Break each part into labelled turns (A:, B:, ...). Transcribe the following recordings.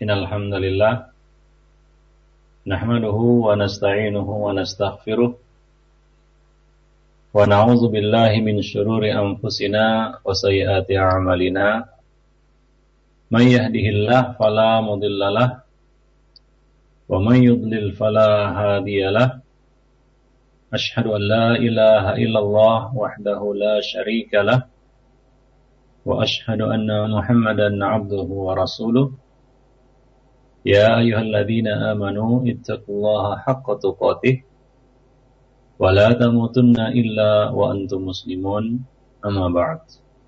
A: Innal hamdalillah nahmaduhu wa nasta'inuhu wa nastaghfiruh wa na'udzu billahi min syururi anfusina wa sayyiati a'malina. May yahdihillahu fala mudhillalah wa may yudlil fala hadiyalah. Asyhadu an la ilaha illallah wahdahu la syarikalah wa asyhadu anna Muhammadan 'abduhu wa rasuluh. Ya ayyuhalladzina amanu ittaqullaha haqqa tuqatih wa la tamutunna illa wa antum muslimun, amma ba'd.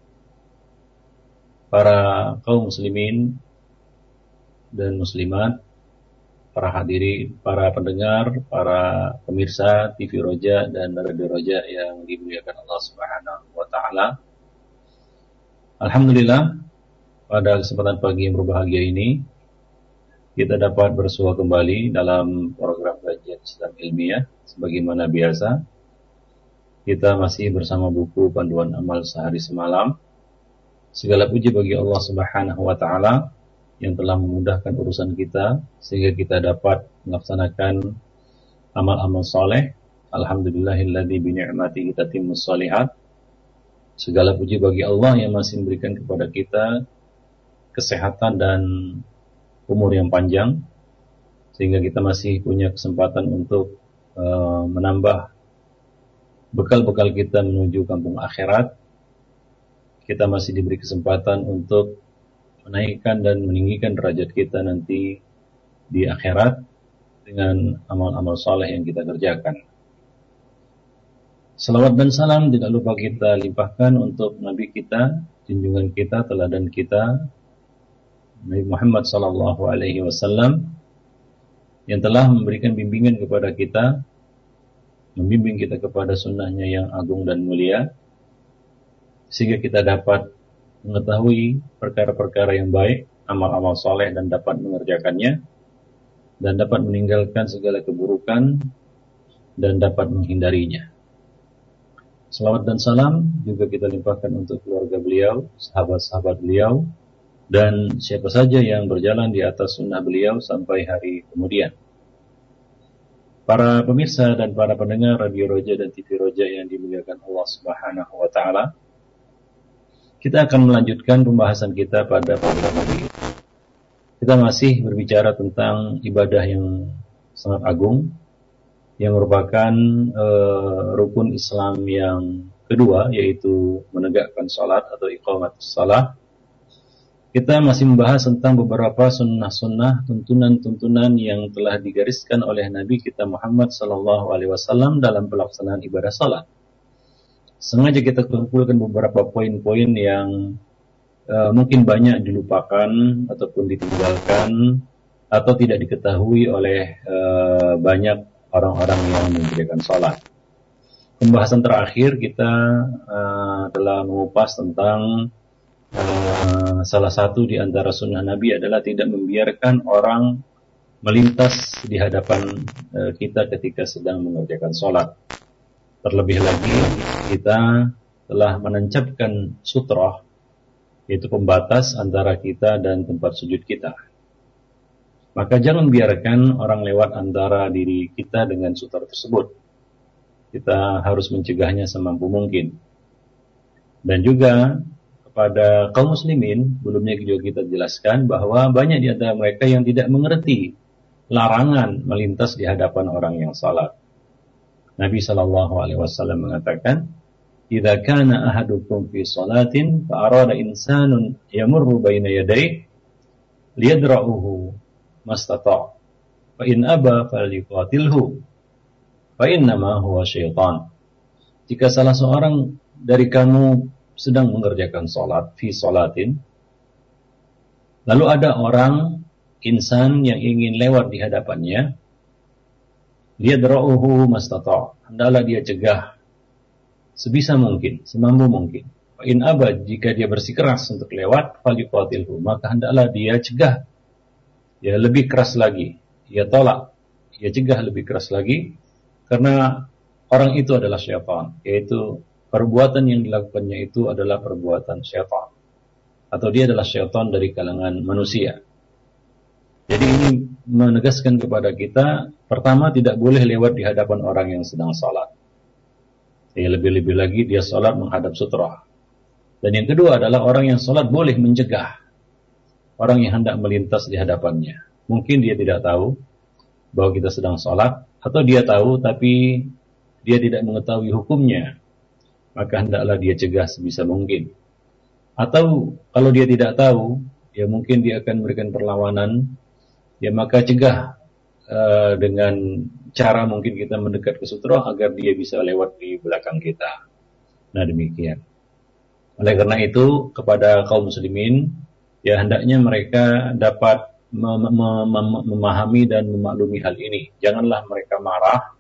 A: Para kaum muslimin dan muslimat, para hadirin, para pendengar, para pemirsa TV Roja dan Radio Roja yang dimuliakan Allah Subhanahu wa taala. Alhamdulillah, pada kesempatan pagi yang berbahagia ini kita dapat bersua kembali dalam program kajian Islam ilmiah. Sebagaimana biasa, kita masih bersama buku Panduan Amal Sehari Semalam. Segala puji bagi Allah Subhanahu wa taala yang telah memudahkan urusan kita sehingga kita dapat melaksanakan amal-amal saleh. Alhamdulillahilladzi bi ni'matihi tatimmus shalihat. Segala puji bagi Allah yang masih memberikan kepada kita kesehatan dan umur yang panjang, sehingga kita masih punya kesempatan untuk menambah bekal-bekal kita menuju kampung akhirat. Kita masih diberi kesempatan untuk menaikkan dan meninggikan derajat kita nanti di akhirat dengan amal-amal saleh yang kita kerjakan. Salawat dan salam tidak lupa kita limpahkan untuk Nabi kita, junjungan kita, teladan kita, Nabi Muhammad sallallahu alaihi wasallam, yang telah memberikan bimbingan kepada kita, membimbing kita kepada sunnahnya yang agung dan mulia, sehingga kita dapat mengetahui perkara-perkara yang baik, amal-amal soleh, dan dapat mengerjakannya, dan dapat meninggalkan segala keburukan, dan dapat menghindarinya. Salawat dan salam juga kita limpahkan untuk keluarga beliau, sahabat-sahabat beliau, dan siapa saja yang berjalan di atas sunnah beliau sampai hari kemudian. Para pemirsa dan para pendengar Radio Roja dan TV Roja yang dimuliakan Allah Subhanahu wa taala, kita akan melanjutkan pembahasan kita pada program ini. Kita masih berbicara tentang ibadah yang sangat agung, yang merupakan rukun Islam yang kedua, yaitu menegakkan salat atau iqamatus shalah. Kita masih membahas tentang beberapa sunnah-sunnah, tuntunan-tuntunan yang telah digariskan oleh Nabi kita Muhammad sallallahu alaihi wasallam dalam pelaksanaan ibadah salat. Sengaja kita kumpulkan beberapa poin-poin yang mungkin banyak dilupakan ataupun ditinggalkan atau tidak diketahui oleh banyak orang-orang yang mengerjakan salat. Pembahasan terakhir kita telah mengupas tentang salah satu di antara sunnah Nabi adalah tidak membiarkan orang melintas di hadapan kita ketika sedang mengerjakan sholat. Terlebih lagi kita telah menancapkan sutrah, yaitu pembatas antara kita dan tempat sujud kita. Maka jangan biarkan orang lewat antara diri kita dengan sutrah tersebut. Kita harus mencegahnya semampu mungkin. Dan juga pada kaum muslimin, sebelumnya juga kita jelaskan bahwa banyak di antara mereka yang tidak mengerti larangan melintas di hadapan orang yang salat. Nabi sallallahu alaihi wasallam mengatakan, "Idza kana ahadukum fi salatin fa arada insanun yamurru baina yadayhi liyadra'uhu mastata' fa in aba falyuqatilhu fa innama huwa syaitan." Jika salah seorang dari kamu sedang mengerjakan salat, fi salatin, lalu ada orang insan yang ingin lewat di hadapannya, dia liyadra'uhu mastata', hendaklah dia cegah sebisa mungkin, semampu mungkin. Fa in aba, jika dia bersikeras untuk lewat, falyuqatilhu, maka hendaklah dia cegah, ya lebih keras lagi, dia tolak, dia cegah lebih keras lagi, karena orang itu adalah syaitan, yaitu perbuatan yang dilakukannya itu adalah perbuatan syaitan, atau dia adalah syaitan dari kalangan manusia. Jadi ini menegaskan kepada kita, pertama tidak boleh lewat di hadapan orang yang sedang salat. Ya, lebih-lebih lagi dia salat menghadap sutra. Dan yang kedua adalah orang yang salat boleh mencegah orang yang hendak melintas di hadapannya. Mungkin dia tidak tahu bahwa kita sedang salat, atau dia tahu tapi dia tidak mengetahui hukumnya, maka hendaklah dia cegah sebisa mungkin. Atau kalau dia tidak tahu, ya mungkin dia akan memberikan perlawanan, ya maka cegah dengan cara mungkin kita mendekat ke sutra agar dia bisa lewat di belakang kita. Nah demikian. Oleh karena itu kepada kaum muslimin, ya hendaknya mereka dapat memahami dan memaklumi hal ini. Janganlah mereka marah,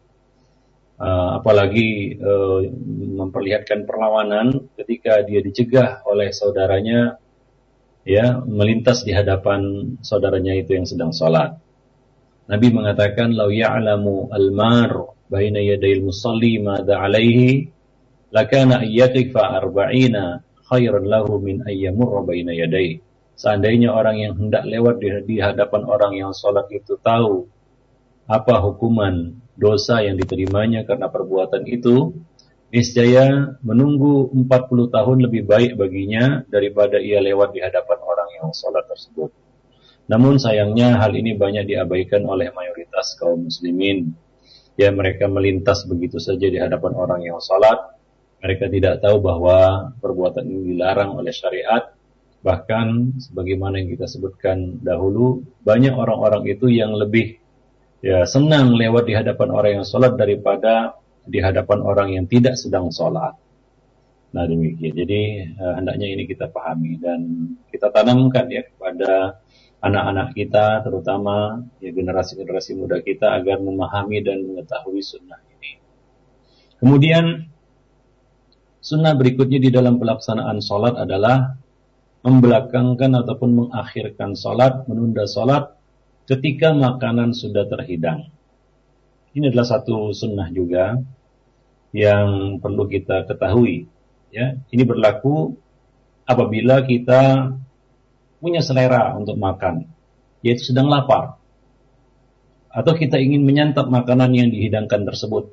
A: apalagi memperlihatkan perlawanan ketika dia dicegah oleh saudaranya, ya melintas di hadapan saudaranya itu yang sedang sholat. Nabi mengatakan, "Lau ya'lamu al-mar baina yadayil musalli madza 'alaihi, lakana ayyaqifa arba'ina khairan lahu min ayyamurra baina yadayhi." Seandainya orang yang hendak lewat di hadapan orang yang sholat itu tahu apa hukuman dosa yang diterimanya karena perbuatan itu, niscaya menunggu 40 tahun lebih baik baginya daripada ia lewat di hadapan orang yang sholat tersebut. Namun sayangnya hal ini banyak diabaikan oleh mayoritas kaum muslimin. Ya, mereka melintas begitu saja di hadapan orang yang sholat. Mereka tidak tahu bahwa perbuatan ini dilarang oleh syariat. Bahkan sebagaimana yang kita sebutkan dahulu, banyak orang-orang itu yang lebih senang lewat di hadapan orang yang sholat daripada di hadapan orang yang tidak sedang sholat. Nah demikian. Jadi hendaknya ini kita pahami dan kita tanamkan ya kepada anak-anak kita, terutama ya generasi-generasi muda kita agar memahami dan mengetahui sunnah ini. Kemudian sunnah berikutnya di dalam pelaksanaan sholat adalah membelakangkan ataupun mengakhirkan sholat, menunda sholat ketika makanan sudah terhidang. Ini adalah satu sunnah juga yang perlu kita ketahui. Ya, ini berlaku apabila kita punya selera untuk makan, yaitu sedang lapar, atau kita ingin menyantap makanan yang dihidangkan tersebut.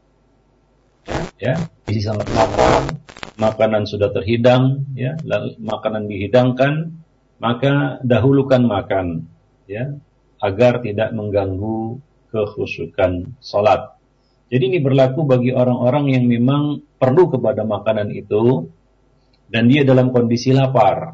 A: Ya, isi sangat lapar, makanan sudah terhidang, ya, lalu makanan dihidangkan, maka dahulukan makan, ya, agar tidak mengganggu kekhusyukan salat. Jadi ini berlaku bagi orang-orang yang memang perlu kepada makanan itu dan dia dalam kondisi lapar.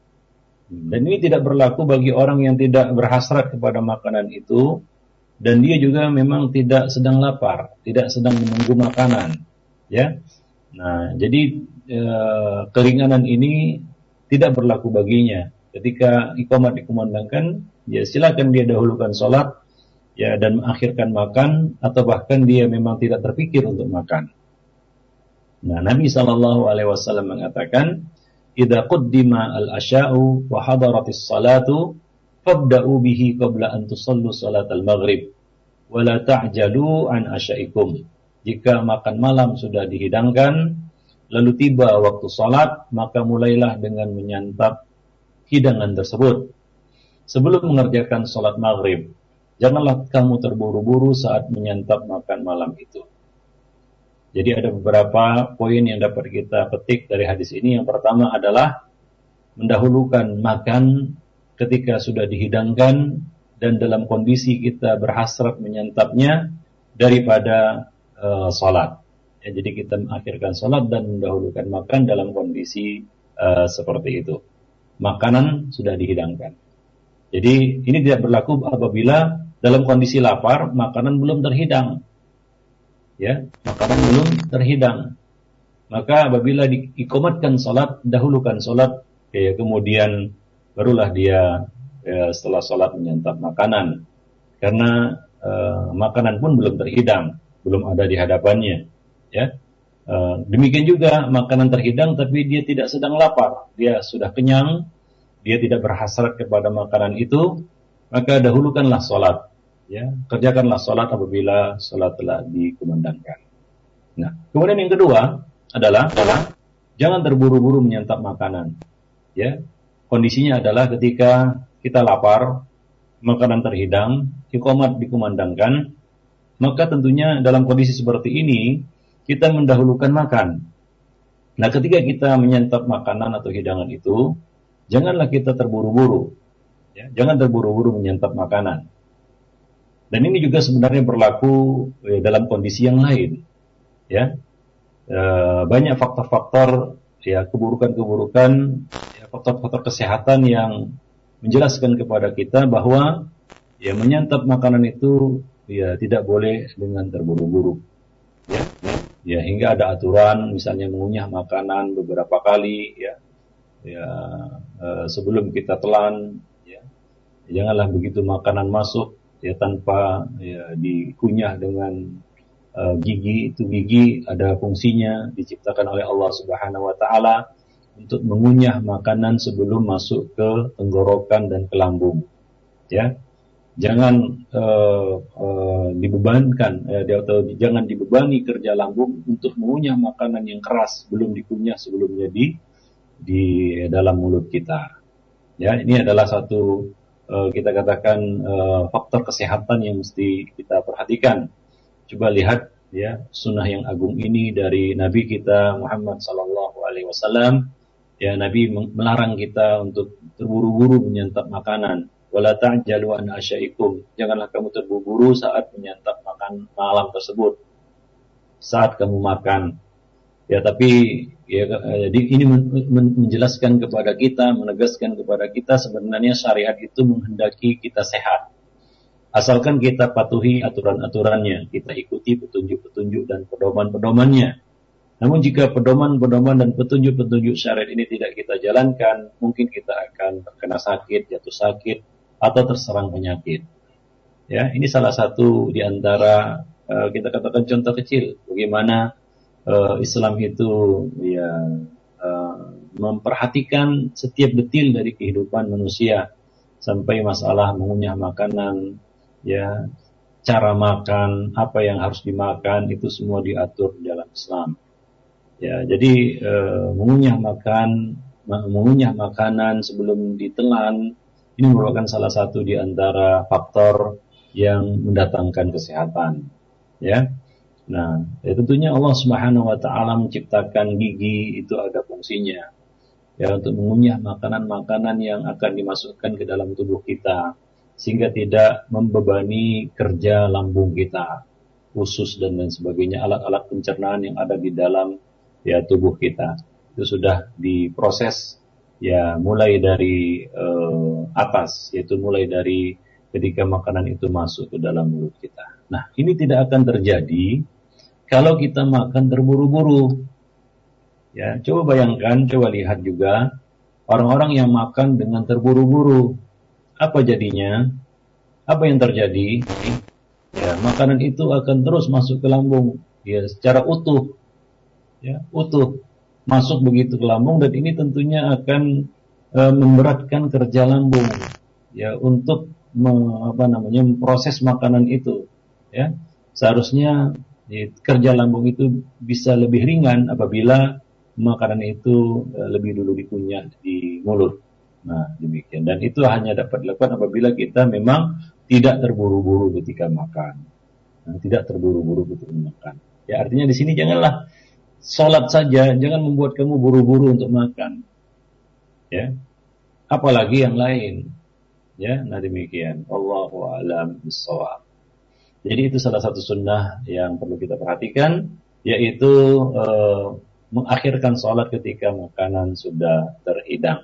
A: Dan ini tidak berlaku bagi orang yang tidak berhasrat kepada makanan itu dan dia juga memang tidak sedang lapar, tidak sedang menunggu makanan, ya. Nah, jadi keringanan ini tidak berlaku baginya. Ketika iqamat dikumandangkan, ya silakan dia dahulukan sholat, ya, dan mengakhirkan makan, atau bahkan dia memang tidak terpikir untuk makan. Nah, Nabi SAW mengatakan, "Idza quddima al-asya'u wa hadaratis salatu, fabda'u bihi qabla an tusallu salatal maghrib, wa la ta'jalu an asya'ikum." Jika makan malam sudah dihidangkan, lalu tiba waktu salat, maka mulailah dengan menyantap hidangan tersebut sebelum mengerjakan salat maghrib. Janganlah kamu terburu-buru saat menyantap makan malam itu. Jadi ada beberapa poin yang dapat kita petik dari hadis ini. Yang pertama adalah mendahulukan makan ketika sudah dihidangkan dan dalam kondisi kita berhasrat menyantapnya daripada salat. Ya, jadi kita mengakhirkan salat dan mendahulukan makan dalam kondisi seperti itu. Makanan sudah dihidangkan. Jadi ini tidak berlaku apabila dalam kondisi lapar makanan belum terhidang. Ya, makanan belum terhidang. Maka apabila diiqamatkan salat, dahulukan salat, ya, kemudian barulah dia setelah salat menyantap makanan. Karena makanan pun belum terhidang, belum ada di hadapannya, ya. Demikian juga makanan terhidang tapi dia tidak sedang lapar, dia sudah kenyang, dia tidak berhasrat kepada makanan itu, maka dahulukanlah salat, ya. Kerjakanlah salat apabila salat telah dikumandangkan. Nah, kemudian yang kedua adalah jangan terburu-buru menyantap makanan, ya. Kondisinya adalah ketika kita lapar, makanan terhidang, iqamat dikumandangkan, maka tentunya dalam kondisi seperti ini kita mendahulukan makan. Nah, ketika kita menyantap makanan atau hidangan itu, janganlah kita terburu-buru. Ya, jangan terburu-buru menyantap makanan. Dan ini juga sebenarnya berlaku dalam kondisi yang lain. Ya, banyak faktor-faktor ya keburukan-keburukan, ya, faktor-faktor kesehatan yang menjelaskan kepada kita bahwa ya menyantap makanan itu ya tidak boleh dengan terburu-buru. Ya, hingga ada aturan misalnya mengunyah makanan beberapa kali ya sebelum kita telan, ya. Janganlah begitu makanan masuk ya tanpa ya dikunyah dengan gigi. Itu gigi ada fungsinya diciptakan oleh Allah Subhanahu wa taala untuk mengunyah makanan sebelum masuk ke tenggorokan dan ke lambung. Ya. Jangan dibebankan atau jangan dibebani kerja lambung untuk mengunyah makanan yang keras belum dikunyah sebelumnya di dalam mulut kita. Ya, ini adalah satu kita katakan faktor kesehatan yang mesti kita perhatikan. Coba lihat ya sunnah yang agung ini dari Nabi kita Muhammad sallallahu alaihi wasallam. Ya, Nabi melarang kita untuk terburu-buru menyantap makanan. Wala ta'jalu an asyaikum. Janganlah kamu terburu-buru saat menyantap makan malam tersebut. Saat kamu makan. Ya, tapi ya, ini menjelaskan kepada kita, menegaskan kepada kita sebenarnya syariat itu menghendaki kita sehat. Asalkan kita patuhi aturan-aturannya, kita ikuti petunjuk-petunjuk dan pedoman-pedomannya. Namun jika pedoman-pedoman dan petunjuk-petunjuk syariat ini tidak kita jalankan, mungkin kita akan terkena sakit, jatuh sakit, atau terserang penyakit. Ya, ini salah satu di antara kita katakan contoh kecil bagaimana Islam itu ya memperhatikan setiap detil dari kehidupan manusia sampai masalah mengunyah makanan, ya, cara makan, apa yang harus dimakan itu semua diatur dalam Islam. Ya, jadi mengunyah makanan sebelum ditelan ini merupakan salah satu di antara faktor yang mendatangkan kesehatan. Ya, nah, ya tentunya Allah Subhanahu Wa Taala menciptakan gigi itu ada fungsinya, ya untuk mengunyah makanan-makanan yang akan dimasukkan ke dalam tubuh kita, sehingga tidak membebani kerja lambung kita, usus dan lain sebagainya, alat-alat pencernaan yang ada di dalam ya tubuh kita itu sudah diproses ya mulai dari atas, yaitu mulai dari ketika makanan itu masuk ke dalam mulut kita. Nah, ini tidak akan terjadi kalau kita makan terburu-buru. Ya, coba bayangkan, coba lihat juga orang-orang yang makan dengan terburu-buru, apa jadinya? Apa yang terjadi? Ya, makanan itu akan terus masuk ke lambung, ya secara utuh. Ya, utuh masuk begitu ke lambung, dan ini tentunya akan memberatkan kerja lambung ya untuk memproses makanan itu. Ya, seharusnya ya, kerja lambung itu bisa lebih ringan apabila makanan itu lebih dulu dikunyah di mulut. Nah, demikian, dan itu hanya dapat dilakukan apabila kita memang tidak terburu-buru ketika makan. Nah, tidak terburu-buru ketika makan. Ya, artinya di sini janganlah sholat saja, jangan membuat kamu buru-buru untuk makan. Ya, apalagi yang lain. Ya, nah demikian. Allahu a'lam bishawab. Jadi itu salah satu sunnah yang perlu kita perhatikan, yaitu mengakhirkan sholat ketika makanan sudah terhidang.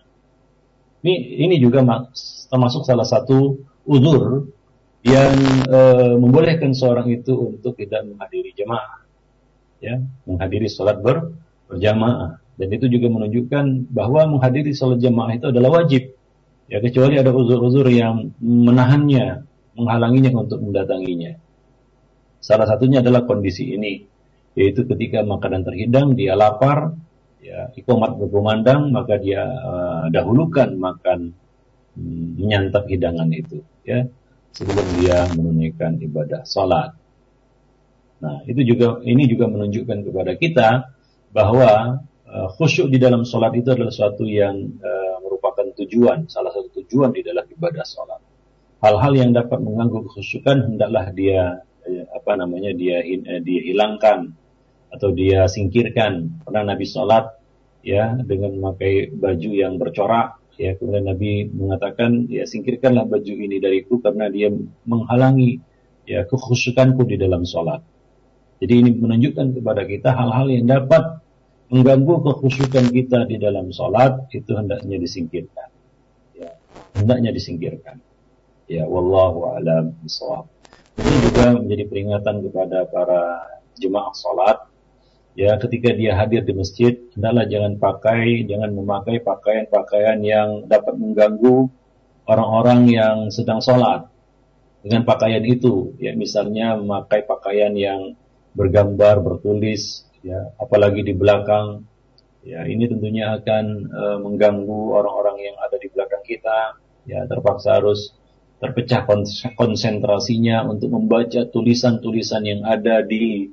A: Ini juga termasuk salah satu uzur yang membolehkan seorang itu untuk tidak menghadiri jemaah. Ya, menghadiri sholat berjamaah, dan itu juga menunjukkan bahwa menghadiri sholat jamaah itu adalah wajib, ya kecuali ada uzur-uzur yang menahannya, menghalanginya untuk mendatanginya. Salah satunya adalah kondisi ini, yaitu ketika makanan terhidang, dia lapar, ya iqamat berkumandang, maka dia dahulukan makan, menyantap hidangan itu, ya sebelum dia menunaikan ibadah sholat. Nah, ini juga menunjukkan kepada kita bahwa khusyuk di dalam sholat itu adalah sesuatu yang merupakan tujuan, salah satu tujuan di dalam ibadah sholat. hal-hal yang dapat mengganggu kekhusyukan hendaklah dia dia hilangkan atau dia singkirkan. Pernah Nabi sholat ya dengan memakai baju yang bercorak, ya, kemudian Nabi mengatakan, ya, singkirkanlah baju ini dariku karena dia menghalangi ya kekhusyukanku di dalam sholat. Jadi ini menunjukkan kepada kita hal-hal yang dapat mengganggu kekhusyukan kita di dalam sholat itu hendaknya disingkirkan. Ya, hendaknya disingkirkan. Ya, wallahu a'lam bishawab. Ini juga menjadi peringatan kepada para jemaah sholat. Ya, ketika dia hadir di masjid, hendaklah jangan memakai pakaian-pakaian yang dapat mengganggu orang-orang yang sedang sholat. Dengan pakaian itu, ya, misalnya memakai pakaian yang bergambar, bertulis, ya, apalagi di belakang, ya, ini tentunya akan mengganggu orang-orang yang ada di belakang kita, ya, terpaksa harus terpecah konsentrasinya untuk membaca tulisan-tulisan yang ada di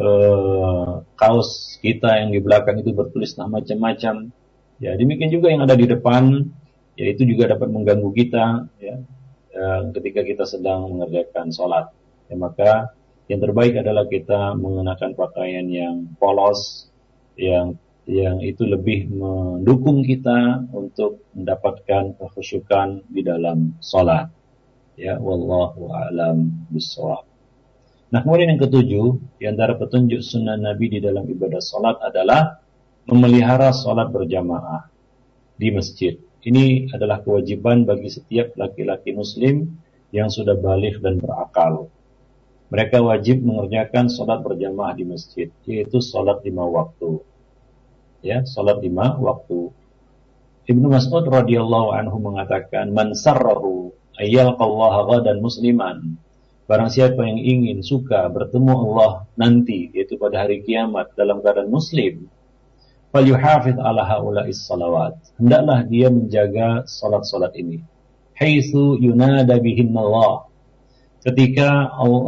A: kaos kita yang di belakang itu bertulis macam-macam, ya, demikian juga yang ada di depan, ya, itu juga dapat mengganggu kita, ya, ketika kita sedang mengerjakan sholat, ya, maka yang terbaik adalah kita mengenakan pakaian yang polos, yang itu lebih mendukung kita untuk mendapatkan kekhusyukan di dalam sholat. Ya, wallahu a'lam bishawab. Nah, kemudian yang ketujuh, di antara petunjuk sunnah Nabi di dalam ibadah sholat adalah memelihara sholat berjamaah di masjid. Ini adalah kewajiban bagi setiap laki-laki muslim yang sudah baligh dan berakal. Mereka wajib mengerjakan sholat berjamaah di masjid, yaitu sholat 5 waktu. Ya, sholat 5 waktu. Ibnu Mas'ud radhiyallahu anhu mengatakan, "Man sarrahu ayyalqallaha ghadan musliman." Barang siapa yang ingin suka bertemu Allah nanti, yaitu pada hari kiamat dalam keadaan muslim, falyuhafidh ala haula'is salawat. Hendaklah dia menjaga salat-salat ini. Haitsu yunada bihinna Allah. Ketika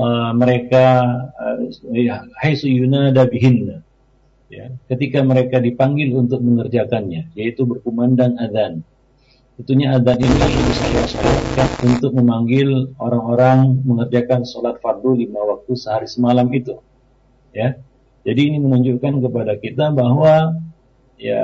A: haitsu yunada bihinna, ya, ketika mereka dipanggil untuk mengerjakannya, yaitu berkumandang azan. Tentunya azan ini disyariatkan untuk memanggil orang-orang mengerjakan sholat fardu 5 waktu sehari semalam itu, ya. Jadi ini menunjukkan kepada kita bahwa ya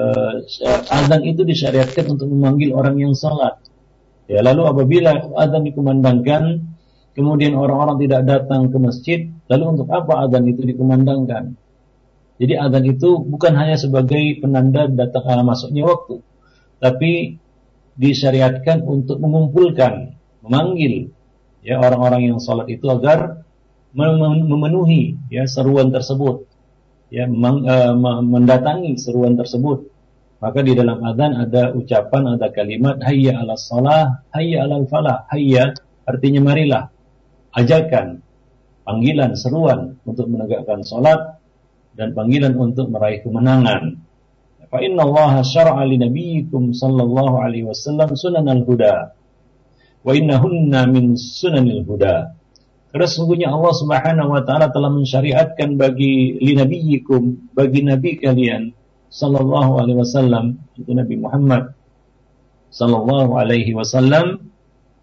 A: azan itu disyariatkan untuk memanggil orang yang sholat. Ya, lalu apabila azan dikumandangkan, kemudian orang-orang tidak datang ke masjid, lalu untuk apa azan itu dikumandangkan? Jadi azan itu bukan hanya sebagai penanda datang masuknya waktu, tapi disyariatkan untuk mengumpulkan, memanggil, ya, orang-orang yang sholat itu agar memenuhi, ya, seruan tersebut, ya, mendatangi seruan tersebut. Maka di dalam azan ada ucapan, ada kalimat hayya 'alas shalah, hayya 'alal falah. Hayya artinya marilah, ajakan, panggilan, seruan untuk menegakkan salat, dan panggilan untuk meraih kemenangan. Fa inna Allah syara'a li nabiyyikum sallallahu alaihi wasallam sunanal huda wa innahunna min sunanil huda. Karena sesungguhnya Allah Subhanahu wa taala telah mensyariatkan bagi li nabiyyikum, bagi nabi kalian sallallahu alaihi wasallam, itu Nabi Muhammad sallallahu alaihi wasallam,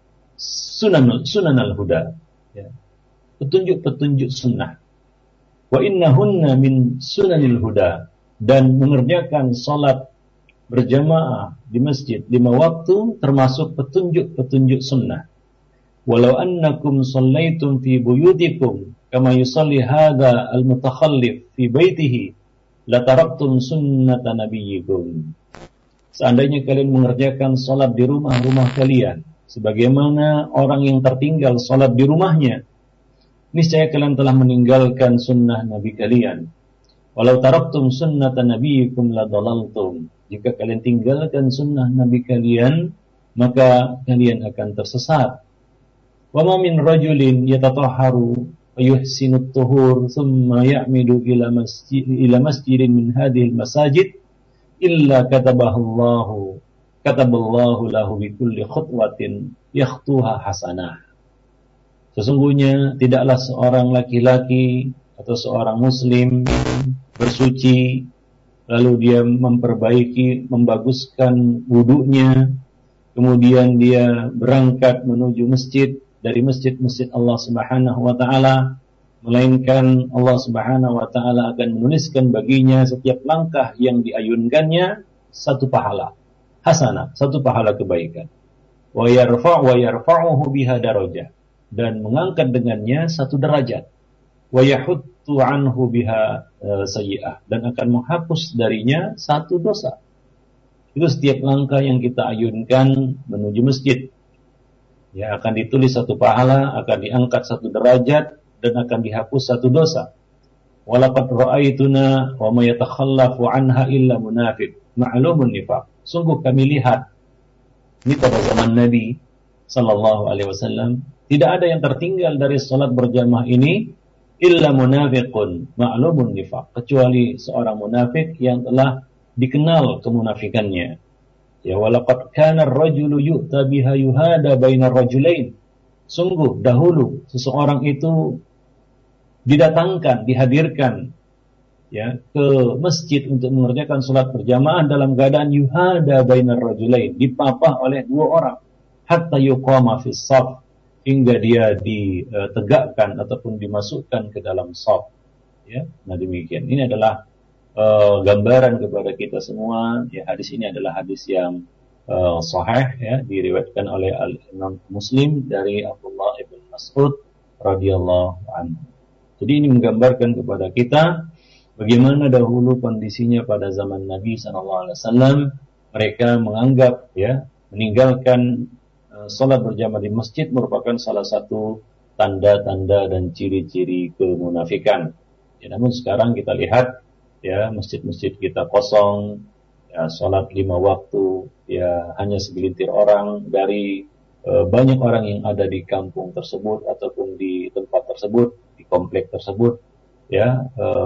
A: sunanal huda, ya, petunjuk-petunjuk sunnah. Wa innahunna min sunanil huda, dan mengerjakan salat berjamaah di masjid 5 waktu termasuk petunjuk-petunjuk sunnah. Walau annakum shallaitum fi buyutikum kama yusalli hadha al-mutakhallif fi baitihi la taraktum sunnata nabiyyikum. Seandainya kalian mengerjakan salat di rumah-rumah kalian sebagaimana orang yang tertinggal salat di rumahnya, niscaya kalian telah meninggalkan sunnah Nabi kalian. Walau taraktum sunnata nabiyyikum la dalaltum. Jika kalian tinggalkan sunnah Nabi kalian, maka kalian akan tersesat. Wa ma min rajulin yatatahharu wa yuhsinu at-tuhur thumma ya'midu ila masjidin min hadhihi al-masajid illa kataballahu lahu bi kulli khutwatin yakhtuha hasanah. Sesungguhnya tidaklah seorang laki-laki atau seorang muslim bersuci lalu dia membaguskan wudunya, kemudian dia berangkat menuju masjid dari masjid-masjid Allah Subhanahu wa taala, melainkan Allah Subhanahu wa taala akan menuliskan baginya setiap langkah yang diayunkannya satu pahala hasanah, satu pahala kebaikan. Wa yarfa'uhu biha darajah, dan mengangkat dengannya satu derajat. Wa yahuttu anhu biha sayyi'ah, dan akan menghapus darinya satu dosa. Itu setiap langkah yang kita ayunkan menuju masjid, ya, akan ditulis satu pahala, akan diangkat satu derajat, dan akan dihapus satu dosa. Walaqad ra'aituna wa may yatakhallafu anha illa munafiq ma'lumun nifaq. Sungguh kami lihat ini pada zaman Nabi sallallahu alaihi wasallam, tidak ada yang tertinggal dari salat berjamaah ini illa munafiqun ma'lumun nifaq, kecuali seorang munafik yang telah dikenal kemunafikannya. Ya, walaqad kana ar-rajulu yu'ta biha yuhada bainar rajulain. Sungguh dahulu seseorang itu didatangkan, dihadirkan, ya, ke masjid untuk mengerjakan salat berjamaah dalam keadaan yuhada bainar rajulain, dipapah oleh dua orang, hatta yuqama fis shaf, hingga dia ditegakkan ataupun dimasukkan ke dalam shaf, ya. Nah, demikian. Ini adalah gambaran kepada kita semua, ya, hadis ini adalah hadis yang sahih, ya, diriwayatkan oleh Imam Muslim dari Abdullah ibn Mas'ud radhiyallahu anhu. Jadi ini menggambarkan kepada kita bagaimana dahulu kondisinya pada zaman Nabi SAW. Mereka menganggap, ya, meninggalkan salat berjamaah di masjid merupakan salah satu tanda-tanda dan ciri-ciri kemunafikan. Ya, namun sekarang kita lihat, ya, masjid-masjid kita kosong, ya, salat 5 waktu, ya, hanya segelintir orang dari banyak orang yang ada di kampung tersebut ataupun di tempat tersebut, di komplek tersebut, ya.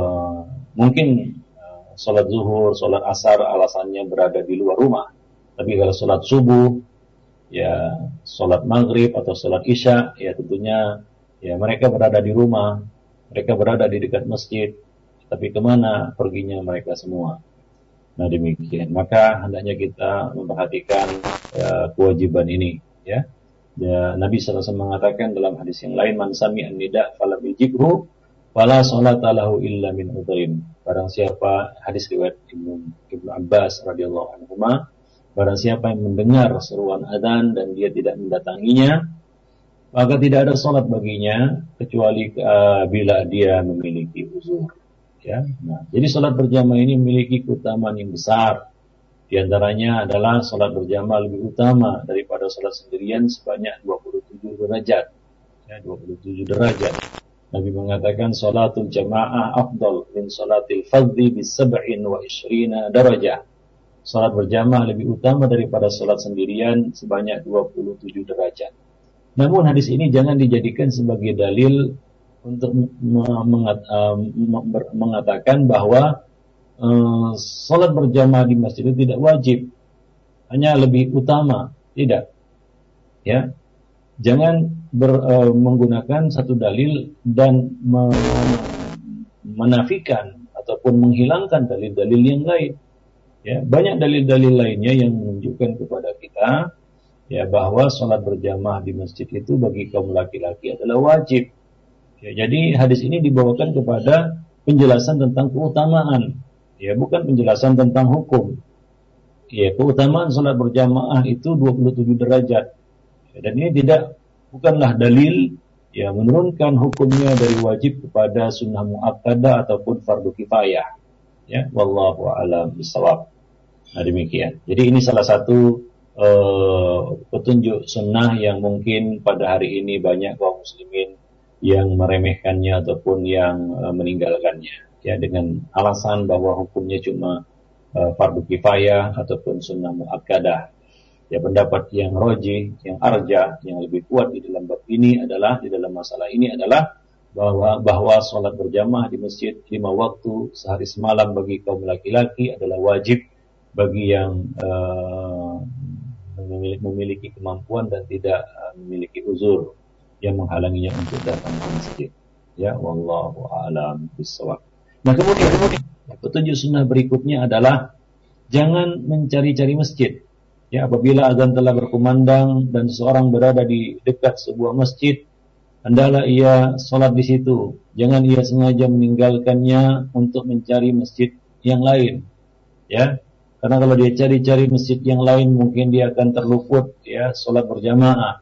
A: Mungkin salat zuhur, salat asar alasannya berada di luar rumah, tapi kalau salat subuh, ya, salat maghrib atau salat isya, ya, tentunya, ya, mereka berada di rumah, mereka berada di dekat masjid, tapi kemana perginya mereka semua? Nah, demikian. Maka hendaknya kita memperhatikan kewajiban ini, ya. Ya, Nabi SAW mengatakan dalam hadis yang lain, man sami'an nida falam yujibhu fala sholata lahu illa min udhrin. Barang siapa, hadis riwayat Ibnu Abbas radhiyallahu anhuma, barang siapa yang mendengar seruan adzan dan dia tidak mendatanginya, maka tidak ada salat baginya kecuali bila dia memiliki uzur. Ya, nah, jadi salat berjamaah ini memiliki keutamaan yang besar. Di antaranya adalah salat berjamaah lebih utama daripada salat sendirian sebanyak 27 derajat. Ya, 27 derajat. Nabi mengatakan salatul jamaah afdal min salatil fardhi bi 27 darajah. Salat berjamaah lebih utama daripada salat sendirian sebanyak 27 derajat. Namun hadis ini jangan dijadikan sebagai dalil untuk mengatakan bahwa salat berjamaah di masjid itu tidak wajib, hanya lebih utama. Tidak, ya. Jangan menggunakan satu dalil dan menafikan ataupun menghilangkan dalil-dalil yang lain. Ya, banyak dalil-dalil lainnya yang menunjukkan kepada kita, ya, bahwa salat berjamaah di masjid itu bagi kaum laki-laki adalah wajib. Ya, jadi hadis ini dibawakan kepada penjelasan tentang keutamaan, ya, bukan penjelasan tentang hukum. Ya, keutamaan salat berjamaah itu 27 derajat. Ya, dan ini bukanlah dalil, ya, menurunkan hukumnya dari wajib kepada sunnah muakkadah ataupun fardu kifayah. Ya, wallahu a'lam bishawab. Nah, demikian. Jadi ini salah satu petunjuk sunnah yang mungkin pada hari ini banyak kaum muslimin yang meremehkannya ataupun yang meninggalkannya, ya, dengan alasan bahwa hukumnya cuma fardu kifayah ataupun sunnah muakkadah. Ya, pendapat yang rajih, yang arjah, yang lebih kuat di dalam bab ini adalah, di dalam masalah ini adalah bahwa salat berjamaah di masjid 5 waktu sehari semalam bagi kaum laki-laki adalah wajib bagi yang memiliki kemampuan dan tidak memiliki uzur yang menghalanginya untuk datang ke masjid. Ya, wallahu a'lam bishawab. Nah, kemudian petunjuk sunnah berikutnya adalah jangan mencari-cari masjid. Ya, apabila azan telah berkumandang dan seseorang berada di dekat sebuah masjid, hendaklah ia sholat di situ. Jangan ia sengaja meninggalkannya untuk mencari masjid yang lain. Ya, karena kalau dia cari-cari masjid yang lain, mungkin dia akan terluput ya sholat berjamaah.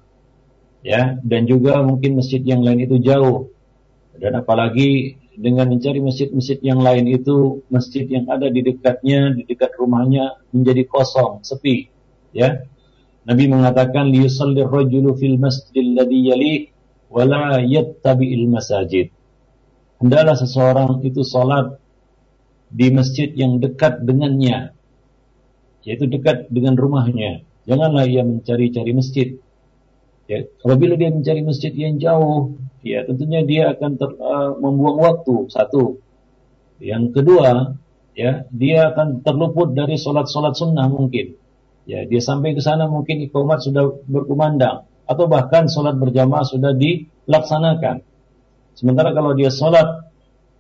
A: Ya, dan juga mungkin masjid yang lain itu jauh. Dan apalagi dengan mencari masjid-masjid yang lain itu, masjid yang ada di dekatnya, di dekat rumahnya menjadi kosong, sepi. Ya, Nabi mengatakan liyusallir rajulu fil masjidil ladzi yalih wa la yattabi'il masajid. Hendaklah seseorang itu salat di masjid yang dekat dengannya, yaitu dekat dengan rumahnya. Janganlah ia mencari-cari masjid. Ya, apabila dia mencari masjid yang jauh, ya tentunya dia akan membuang waktu. Satu. Yang kedua, ya dia akan terluput dari sholat-sholat sunnah mungkin. Ya, dia sampai ke sana mungkin iqamat sudah berkumandang atau bahkan sholat berjamaah sudah dilaksanakan. Sementara kalau dia sholat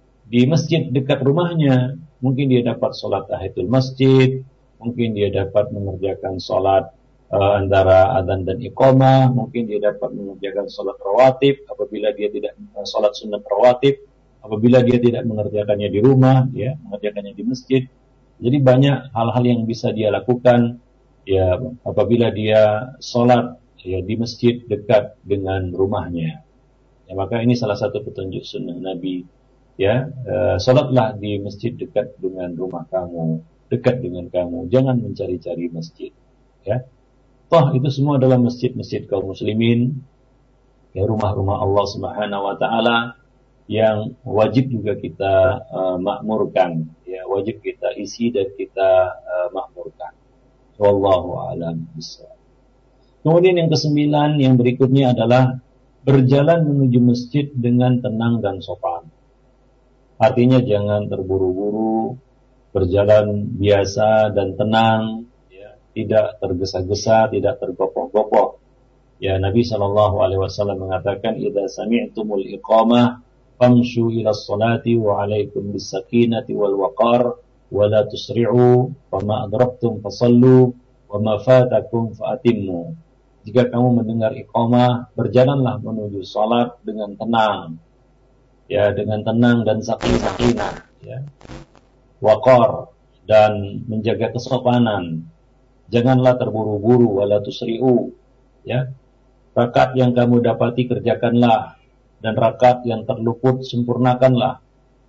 A: di masjid dekat rumahnya, mungkin dia dapat sholat tahiyatul masjid, mungkin dia dapat mengerjakan sholat antara adzan dan iqamah, mungkin dia dapat mengerjakan sholat rawatib apabila dia tidak sholat sunat rawatib, apabila dia tidak mengerjakannya di rumah, ya mengerjakannya di masjid. Jadi banyak hal-hal yang bisa dia lakukan ya apabila dia sholat ya di masjid dekat dengan rumahnya. Ya, maka ini salah satu petunjuk sunnah Nabi. Ya, sholatlah di masjid dekat dengan rumah kamu, dekat dengan kamu. Jangan mencari-cari masjid. Ya. Toh itu semua adalah masjid-masjid kaum muslimin, ya rumah-rumah Allah Subhanahu wa taala yang wajib juga kita makmurkan, ya wajib kita isi dan kita makmurkan. Wallahu a'lam bishawab. Kemudian yang kesembilan yang berikutnya adalah berjalan menuju masjid dengan tenang dan sopan. Artinya jangan terburu-buru, berjalan biasa dan tenang. Tidak tergesa-gesa, tidak tergopoh-gopoh. Ya, Nabi SAW mengatakan, "Idza sami'tumul iqamah famshu ila sholati wa 'alaikum bis-sakinati wal waqar wa la tusri'u, wa ma adraktum fasallu wa ma fatakum fa'atimmu." Jika kamu mendengar iqamah, berjalanlah menuju salat dengan tenang. Ya, dengan tenang dan sakinah, ya. Waqar dan menjaga kesopanan. Janganlah terburu-buru, wala tusri'u, ya. Rakaat yang kamu dapati kerjakanlah, dan rakaat yang terluput sempurnakanlah.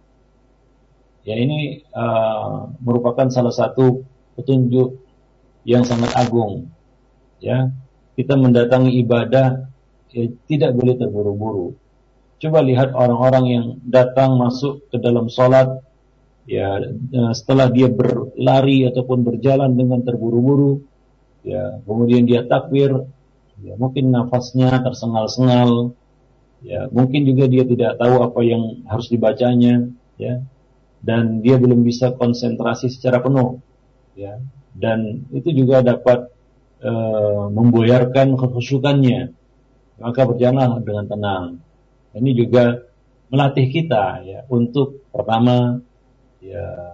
A: Ya, ini merupakan salah satu petunjuk yang sangat agung. Ya, kita mendatangi ibadah ya, tidak boleh terburu-buru. Coba lihat orang-orang yang datang masuk ke dalam sholat. Ya, setelah dia berlari ataupun berjalan dengan terburu-buru, ya, kemudian dia takbir, ya, mungkin nafasnya tersengal-sengal, ya, mungkin juga dia tidak tahu apa yang harus dibacanya, ya, dan dia belum bisa konsentrasi secara penuh, ya, dan itu juga dapat memboyarkan kekhusyukannya. Maka berjalanlah dengan tenang. Ini juga melatih kita, ya, untuk pertama ya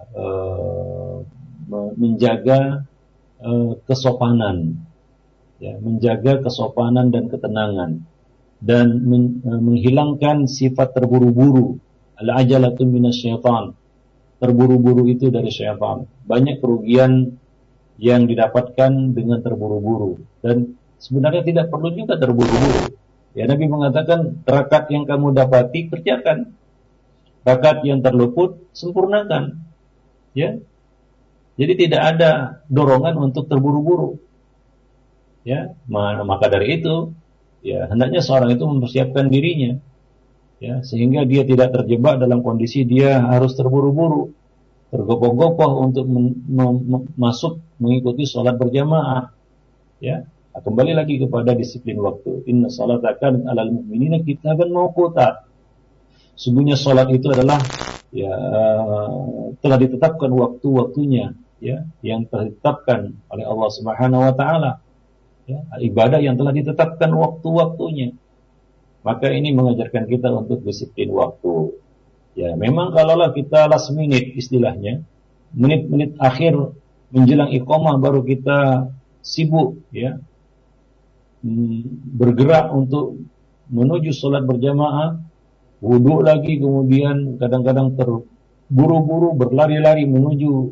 A: menjaga kesopanan, ya menjaga kesopanan dan ketenangan, dan menghilangkan sifat terburu-buru. Al-ajalatu minasyaitan. Terburu-buru itu dari syaitan. Banyak kerugian yang didapatkan dengan terburu-buru, dan sebenarnya tidak perlu juga terburu-buru. Ya, Nabi mengatakan rakaat yang kamu dapati kerjakan, rakaat yang terluput sempurnakan, ya. Jadi tidak ada dorongan untuk terburu-buru, ya. Maka dari itu, ya hendaknya seorang itu mempersiapkan dirinya, ya, sehingga dia tidak terjebak dalam kondisi dia harus terburu-buru, tergopoh-gopoh untuk masuk mengikuti sholat berjamaah, ya. Kembali lagi kepada disiplin waktu. Inna sholata kanat 'alal mu'minina kitaban mawquta. Sungguhnya sholat itu adalah ya telah ditetapkan waktu-waktunya, ya, yang ditetapkan oleh Allah Subhanahu wa taala. Ya, ibadah yang telah ditetapkan waktu-waktunya. Maka ini mengajarkan kita untuk disiplin waktu. Ya, memang kalaulah kita last minute istilahnya, menit-menit akhir menjelang iqamah baru kita sibuk ya bergerak untuk menuju sholat berjamaah, wudhu lagi, kemudian kadang-kadang terburu-buru berlari-lari menuju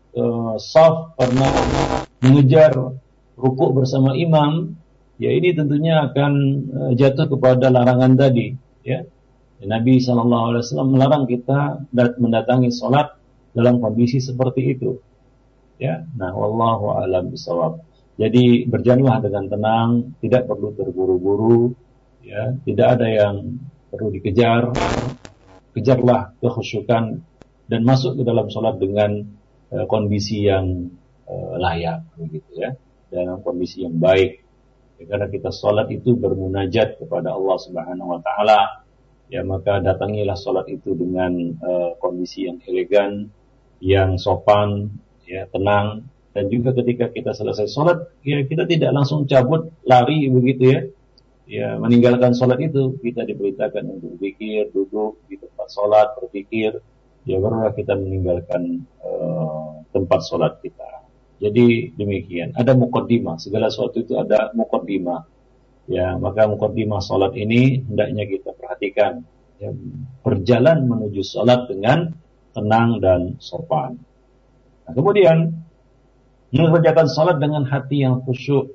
A: shaf karena mengejar rukuk bersama imam, ya ini tentunya akan jatuh kepada larangan tadi. Ya, Nabi SAW melarang kita mendatangi sholat dalam kondisi seperti itu. Ya, nah, wallahu a'lam bishawab. Jadi berjalanlah dengan tenang, tidak perlu terburu-buru, ya, tidak ada yang perlu dikejar. Kejarlah kekhusyukan dan masuk ke dalam sholat dengan kondisi yang layak, begitu ya, dalam kondisi yang baik. Ya, karena kita sholat itu bermunajat kepada Allah Subhanahu Wa Taala, ya maka datangilah sholat itu dengan kondisi yang elegan, yang sopan, ya tenang. Dan juga ketika kita selesai sholat, ya kita tidak langsung cabut, lari begitu ya. Ya meninggalkan sholat itu, kita diberitakan untuk zikir, duduk di tempat sholat, berpikir, ya barulah kita meninggalkan tempat sholat kita. Jadi demikian, ada muqaddimah, segala sesuatu itu ada muqaddimah. Ya, maka muqaddimah sholat ini hendaknya kita perhatikan. Ya, berjalan menuju sholat dengan tenang dan sopan. Nah, kemudian mengerjakan sholat dengan hati yang khusyuk.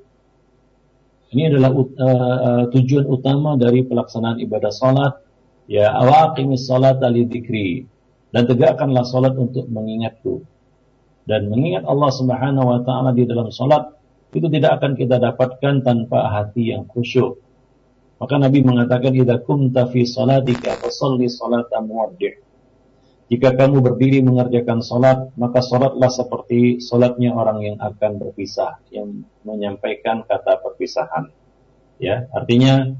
A: Ini adalah tujuan utama dari pelaksanaan ibadah sholat. Ya, awaqimis sholata lidzikri, dan tegakkanlah sholat untuk mengingatku. Dan mengingat Allah Subhanahu Wa Taala di dalam sholat itu tidak akan kita dapatkan tanpa hati yang khusyuk. Maka Nabi mengatakan, idza kumta fi shalatika fashalli sholata muwaddi'. Jika kamu berdiri mengerjakan sholat, maka sholatlah seperti sholatnya orang yang akan berpisah, yang menyampaikan kata perpisahan. Ya, artinya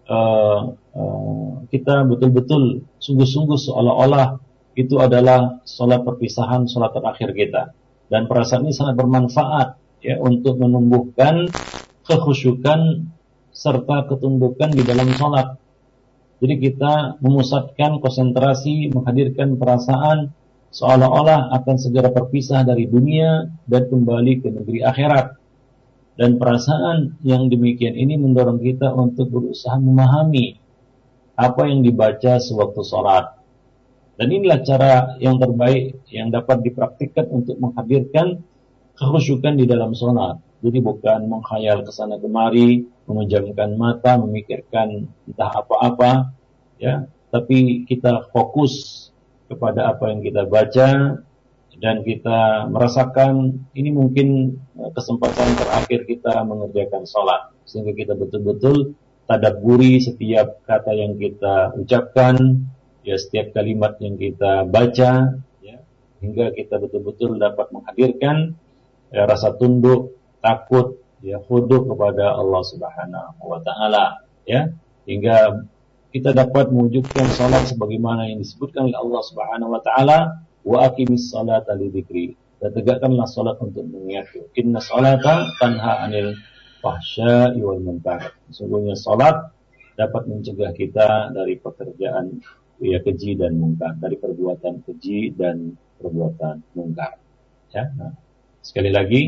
A: kita betul-betul sungguh-sungguh seolah-olah itu adalah sholat perpisahan, sholat terakhir kita. Dan perasaan ini sangat bermanfaat ya untuk menumbuhkan kekhusyukan serta ketundukan di dalam sholat. Jadi kita memusatkan konsentrasi, menghadirkan perasaan seolah-olah akan segera berpisah dari dunia dan kembali ke negeri akhirat. Dan perasaan yang demikian ini mendorong kita untuk berusaha memahami apa yang dibaca sewaktu sholat. Dan inilah cara yang terbaik yang dapat dipraktikkan untuk menghadirkan kekhusyukan di dalam sholat. Jadi bukan menghayal ke sana kemari, memejamkan mata, memikirkan entah apa-apa, ya. Tapi kita fokus kepada apa yang kita baca dan kita merasakan ini mungkin kesempatan terakhir kita mengerjakan sholat, sehingga kita betul-betul tadabburi setiap kata yang kita ucapkan, ya setiap kalimat yang kita baca, ya, hingga kita betul-betul dapat menghadirkan ya, rasa tunduk, takut, ya khudu kepada Allah Subhanahu Wa Taala, ya, hingga kita dapat mewujudkan salat sebagaimana yang disebutkan oleh Allah Subhanahu Wa Taala, wa aqimis salata lidzikri, dan tegakkanlah salat untuk mengingatku. Inna salata tanha 'anil fahsya'i wal munkar. Sesungguhnya salat dapat mencegah kita dari pekerjaan ya keji dan munkar, dari perbuatan keji dan perbuatan munkar. Ya, nah, sekali lagi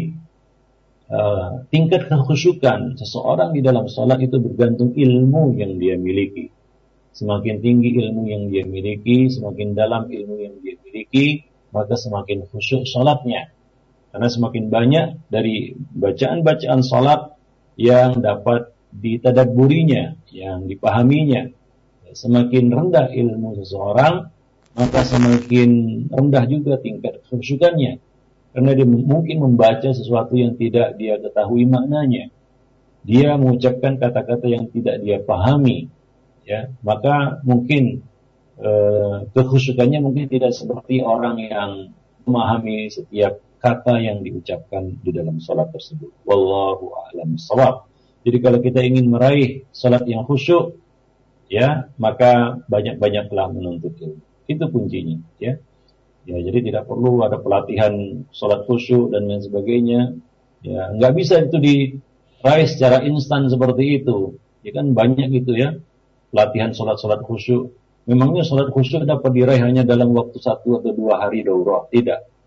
A: tingkat kekhusyukan seseorang di dalam sholat itu bergantung ilmu yang dia miliki. Semakin tinggi ilmu yang dia miliki, semakin dalam ilmu yang dia miliki, maka semakin khusyuk sholatnya. Karena semakin banyak dari bacaan-bacaan sholat yang dapat ditadabburinya, yang dipahaminya. Semakin rendah ilmu seseorang, maka semakin rendah juga tingkat kekhusyukannya. Karena dia mungkin membaca sesuatu yang tidak dia ketahui maknanya. Dia mengucapkan kata-kata yang tidak dia pahami. Ya, maka mungkin kekhusyukannya mungkin tidak seperti orang yang memahami setiap kata yang diucapkan di dalam salat tersebut. Wallahu a'lam bishawab. Jadi kalau kita ingin meraih salat yang khusyuk, ya, maka banyak-banyaklah menuntut ilmu. Itu kuncinya, ya. Ya, jadi tidak perlu ada pelatihan sholat khusyuk dan lain sebagainya. Ya, nggak bisa itu diraih secara instan seperti itu. Ya kan banyak gitu ya, pelatihan sholat khusyuk. Memangnya sholat khusyuk dapat diraih hanya dalam waktu 1 atau 2 hari daurah? Tidak.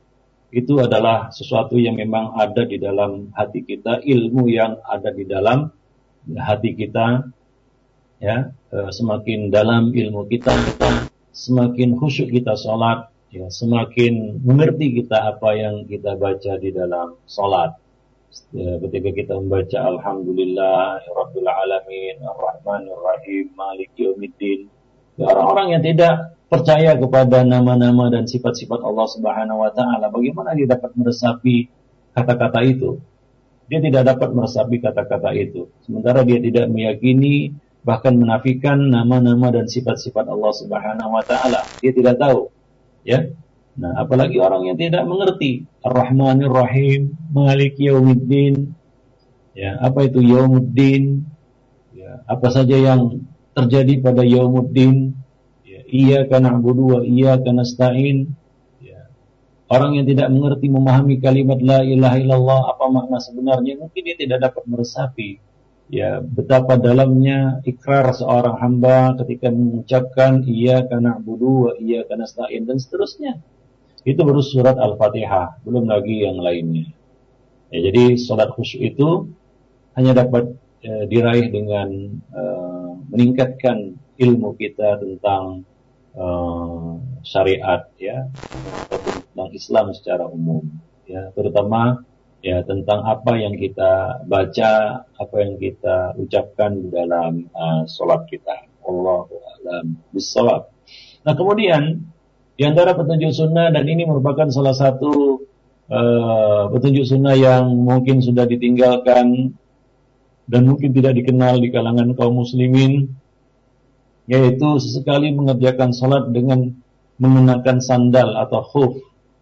A: itu adalah sesuatu yang memang ada di dalam hati kita, ilmu yang ada di dalam hati kita, ya. Semakin dalam ilmu kita, semakin khusyuk kita sholat, ya, semakin mengerti kita apa yang kita baca di dalam sholat. Ya, ketika kita membaca Alhamdulillah Rabbil Alamin Ar-Rahmanir Rahim Maliki Yaumiddin, ya, orang-orang yang tidak percaya kepada nama-nama dan sifat-sifat Allah Subhanahu wa taala, bagaimana dia dapat meresapi kata-kata itu? Dia tidak dapat meresapi kata-kata itu. Sementara dia tidak meyakini, bahkan menafikan nama-nama dan sifat-sifat Allah Subhanahu wa taala. Dia tidak tahu, ya. Nah, apalagi orang yang tidak mengerti Ar-Rahmanir Rahim, Maliki Yaumiddin. Ya, apa itu Yaumuddin? Ya, apa saja yang terjadi pada Yaumuddin? Ya, Iyyaka na'budu wa iyyaka nasta'in. Ya. Orang yang tidak mengerti memahami kalimat la ilaha illallah, apa makna sebenarnya, mungkin dia tidak dapat meresapi, ya, betapa dalamnya ikrar seorang hamba ketika mengucapkan Iyyaka na'budu wa iyyaka nasta'in dan seterusnya. Itu baru surat Al-Fatihah, belum lagi yang lainnya. Ya, jadi salat khusyuk itu hanya dapat diraih dengan meningkatkan ilmu kita tentang syariat, ya, ataupun tentang Islam secara umum, ya, terutama ya tentang apa yang kita baca, apa yang kita ucapkan di dalam salat kita. Allahu a'lam bissawab. Nah, kemudian di antara petunjuk sunnah, dan ini merupakan salah satu petunjuk sunnah yang mungkin sudah ditinggalkan dan mungkin tidak dikenal di kalangan kaum muslimin, yaitu sesekali mengerjakan salat dengan mengenakan sandal atau khuf.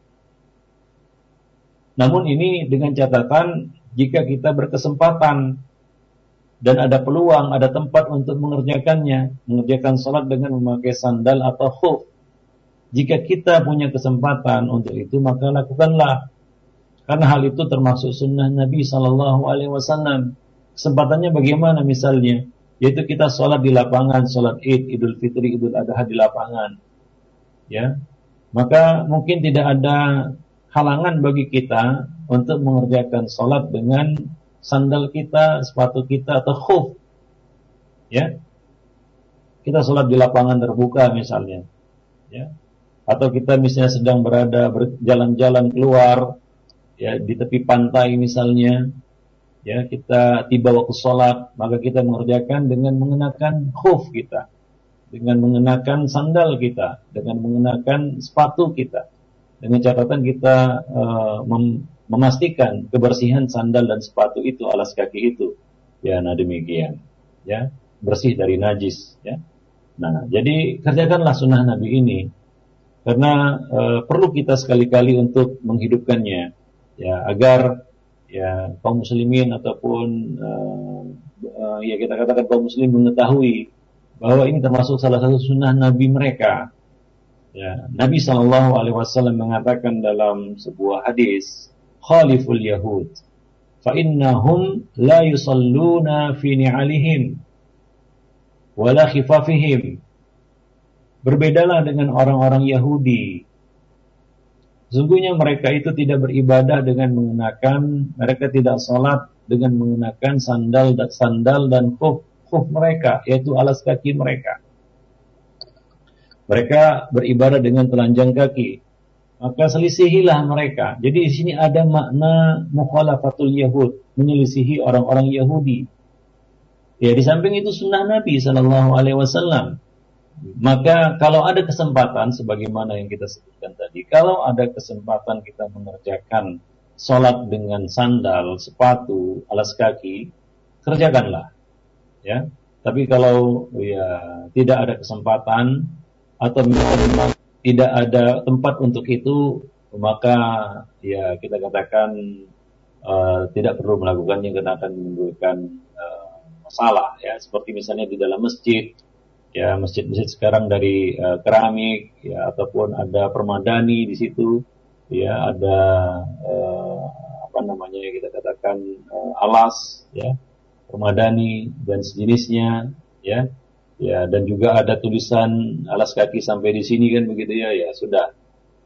A: Namun ini dengan catatan jika kita berkesempatan dan ada peluang, ada tempat untuk mengerjakan salat dengan memakai sandal atau khuf. Jika kita punya kesempatan untuk itu, maka lakukanlah. Karena hal itu termasuk sunnah Nabi Sallallahu Alaihi Wasallam. Kesempatannya bagaimana misalnya? Yaitu kita sholat di lapangan, sholat Id, Idul Fitri, Idul Adha di lapangan. Ya, maka mungkin tidak ada halangan bagi kita untuk mengerjakan sholat dengan sandal kita, sepatu kita, atau khuf. Ya, kita sholat di lapangan terbuka misalnya. Ya. Atau kita misalnya sedang berjalan-jalan keluar, ya, di tepi pantai misalnya, ya, kita tiba waktu sholat, maka kita mengerjakan dengan mengenakan khuf kita, dengan mengenakan sandal kita, dengan mengenakan sepatu kita, dengan catatan kita memastikan kebersihan sandal dan sepatu itu, alas kaki itu, ya, nah demikian, ya, bersih dari najis, ya. Nah, jadi kerjakanlah sunnah Nabi ini. Karena perlu kita sekali-kali untuk menghidupkannya, ya, agar ya kaum muslimin ataupun ya kita katakan kaum muslim mengetahui bahwa ini termasuk salah satu sunnah Nabi mereka. Ya, Nabi Shallallahu Alaihi Wasallam mengatakan dalam sebuah hadis, "Khaliful Yahud, fa innahum la yusalluna fi ni'alihim, wala khifafihim." Berbedalah dengan orang-orang Yahudi. Sesungguhnya mereka itu tidak beribadah dengan mengenakan, mereka tidak sholat dengan mengenakan sandal dan khuf mereka, yaitu alas kaki mereka. Mereka beribadah dengan telanjang kaki. Maka selisihilah mereka. Jadi di sini ada makna mukhalafatul Yahud, menyelisihi orang-orang Yahudi. Ya, di samping itu sunnah Nabi Sallallahu Alaihi Wasallam. Maka kalau ada kesempatan, sebagaimana yang kita sebutkan tadi, kalau ada kesempatan kita mengerjakan sholat dengan sandal, sepatu, alas kaki, kerjakanlah, ya. Tapi kalau ya tidak ada kesempatan atau memang tidak ada tempat untuk itu, maka ya kita katakan tidak perlu melakukannya karena akan menimbulkan masalah, ya. Seperti misalnya di dalam masjid. Ya, masjid-masjid sekarang dari keramik, ya, ataupun ada permadani di situ, ya, ada apa namanya kita katakan alas, ya, permadani dan sejenisnya, ya, ya, dan juga ada tulisan alas kaki sampai di sini kan begitu, ya, ya sudah,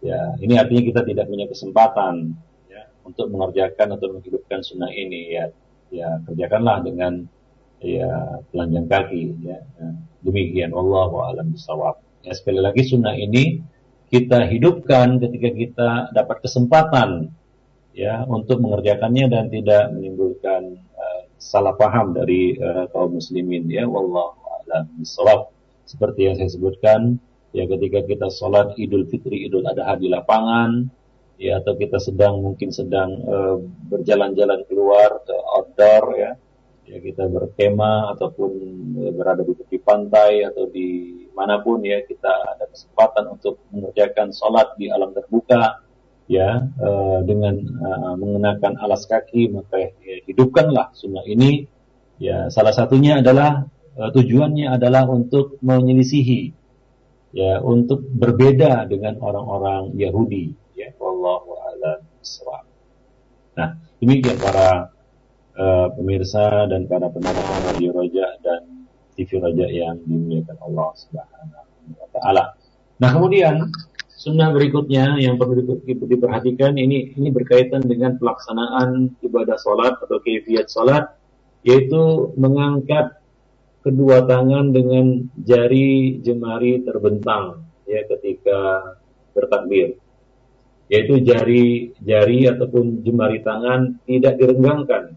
A: Ya, ini artinya kita tidak punya kesempatan ya untuk mengerjakan atau menghidupkan sunnah ini ya. Ya, kerjakanlah dengan ya telanjang kaki ya. Nah, demikian wallahu a'lam bishawab. Ya, sekali lagi sunnah ini kita hidupkan ketika kita dapat kesempatan ya untuk mengerjakannya dan tidak menimbulkan salah paham dari kaum muslimin ya wallahu a'lam bishawab. Seperti yang saya sebutkan ya ketika kita sholat Idul Fitri Idul Adha di lapangan ya atau kita mungkin sedang berjalan-jalan keluar ke outdoor ya ya kita berkemah ataupun berada di tepi pantai atau di manapun ya kita ada kesempatan untuk mengerjakan sholat di alam terbuka ya dengan mengenakan alas kaki maka ya, hidupkanlah sunnah ini ya salah satunya adalah tujuannya adalah untuk menyelisihi ya untuk berbeda dengan orang-orang Yahudi ya wallahu a'lam bishawab. Nah demikian para pemirsa dan para pendengar Radio Roja dan TV Roja yang dimuliakan Allah Subhanahu wa taala. Nah, kemudian sunnah berikutnya yang perlu diperhatikan ini berkaitan dengan pelaksanaan ibadah salat atau kaifiyat salat yaitu mengangkat kedua tangan dengan jari jemari terbentang ya ketika bertakbir. Yaitu jari ataupun jemari tangan tidak direnggangkan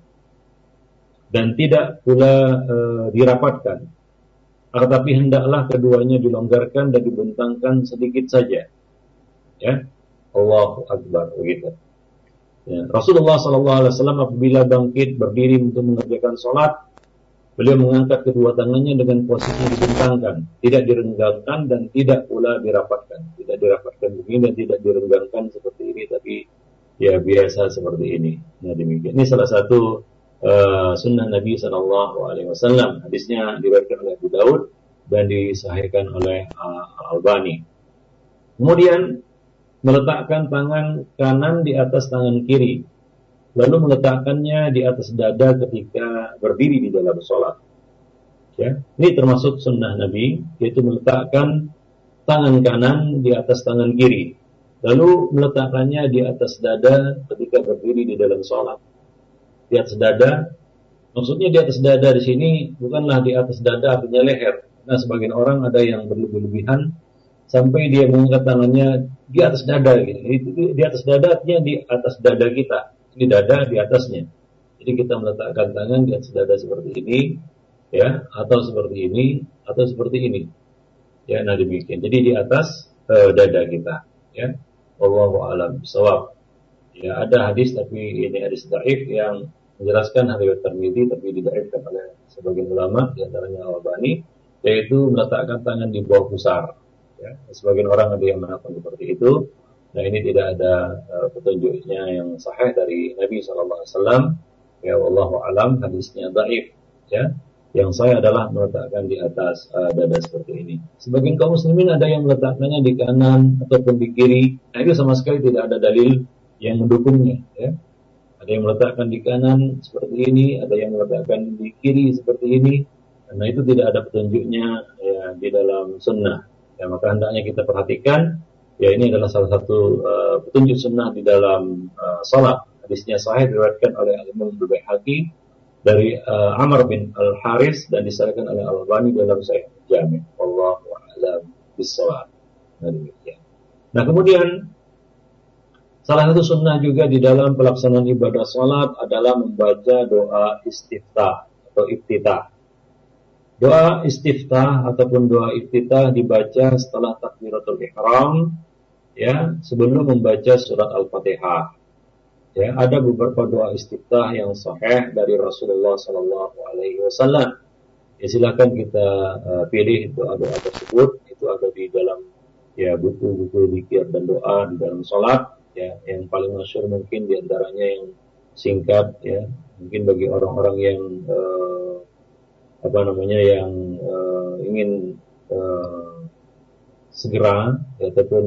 A: dan tidak pula dirapatkan. Tetapi hendaklah keduanya dilonggarkan dan dibentangkan sedikit saja. Ya, Allahu Akbar begitu. Ya. Rasulullah SAW apabila bangkit berdiri untuk mengerjakan sholat, beliau mengangkat kedua tangannya dengan posisi dibentangkan, tidak direnggangkan dan tidak pula dirapatkan. Tidak dirapatkan begini dan tidak direnggangkan seperti ini, tapi ya biasa seperti ini. Nah demikian. Ini salah satu sunnah Nabi Sallallahu Alaihi Wasallam. Hadisnya diriwayatkan oleh Abu Daud dan disahihkan oleh Al-Albani. Kemudian meletakkan tangan kanan di atas tangan kiri, lalu meletakkannya di atas dada ketika berdiri di dalam sholat. Ya, ini termasuk sunnah Nabi, yaitu meletakkan tangan kanan di atas tangan kiri, lalu meletakkannya di atas dada ketika berdiri di dalam sholat. Di atas dada, maksudnya di atas dada di sini bukanlah di atas dada artinya leher. Nah, sebagian orang ada yang berlebihan sampai dia mengangkat tangannya di atas dada gitu. Di atas dada artinya di atas dada kita. Ini dada di atasnya. Jadi kita meletakkan tangan di atas dada seperti ini, ya, atau seperti ini, atau seperti ini. Ya, nah demikian. Jadi di atas dada kita, ya. Wallahu a'lam bishawab. Ya, ada hadis tapi ini hadis dhaif yang menjelaskan riwayat Tirmidzi tapi didhaifkan oleh sebagian ulama di antaranya Al-Albani, yaitu meletakkan tangan di bawah pusar. Ya, sebagian orang ada yang mengatakan seperti itu. Nah, ini tidak ada petunjuknya yang sahih dari Nabi sallallahu alaihi wasallam. Ya, wallahu alam, hadisnya dhaif, ya. Yang saya adalah meletakkan di atas dada seperti ini. Sebagian kaum muslimin ada yang meletakkannya di kanan ataupun di kiri. Nah, itu sama sekali tidak ada dalil yang mendukungnya, ya. Ada yang meletakkan di kanan seperti ini, ada yang meletakkan di kiri seperti ini. Karena itu tidak ada petunjuknya ya di dalam sunnah. Ya, maka hendaknya kita perhatikan. Ya, ini adalah salah satu petunjuk sunnah di dalam salat. Hadisnya sahih diriwayatkan oleh Imam Al-Baihaqi dari Amr bin Al-Haris dan disahihkan oleh Al-Albani dalam Sahih Jami'. Wallahu a'lam bishawab. Nah, demikian. Nah, kemudian salah satu sunnah juga di dalam pelaksanaan ibadah salat adalah membaca doa istiftah atau iftitah. Doa istiftah ataupun doa iftitah dibaca setelah takbiratul ihram, ya, sebelum membaca surat Al-Fatihah. Ya, ada beberapa doa istiftah yang sahih dari Rasulullah sallallahu alaihi wasallam. Ya, silakan kita pilih doa-doa tersebut, itu ada di dalam ya buku-buku zikir dan doa di dalam salat. Ya, yang paling masyhur mungkin diantaranya yang singkat, ya, mungkin bagi orang-orang yang yang ingin segera ya, ataupun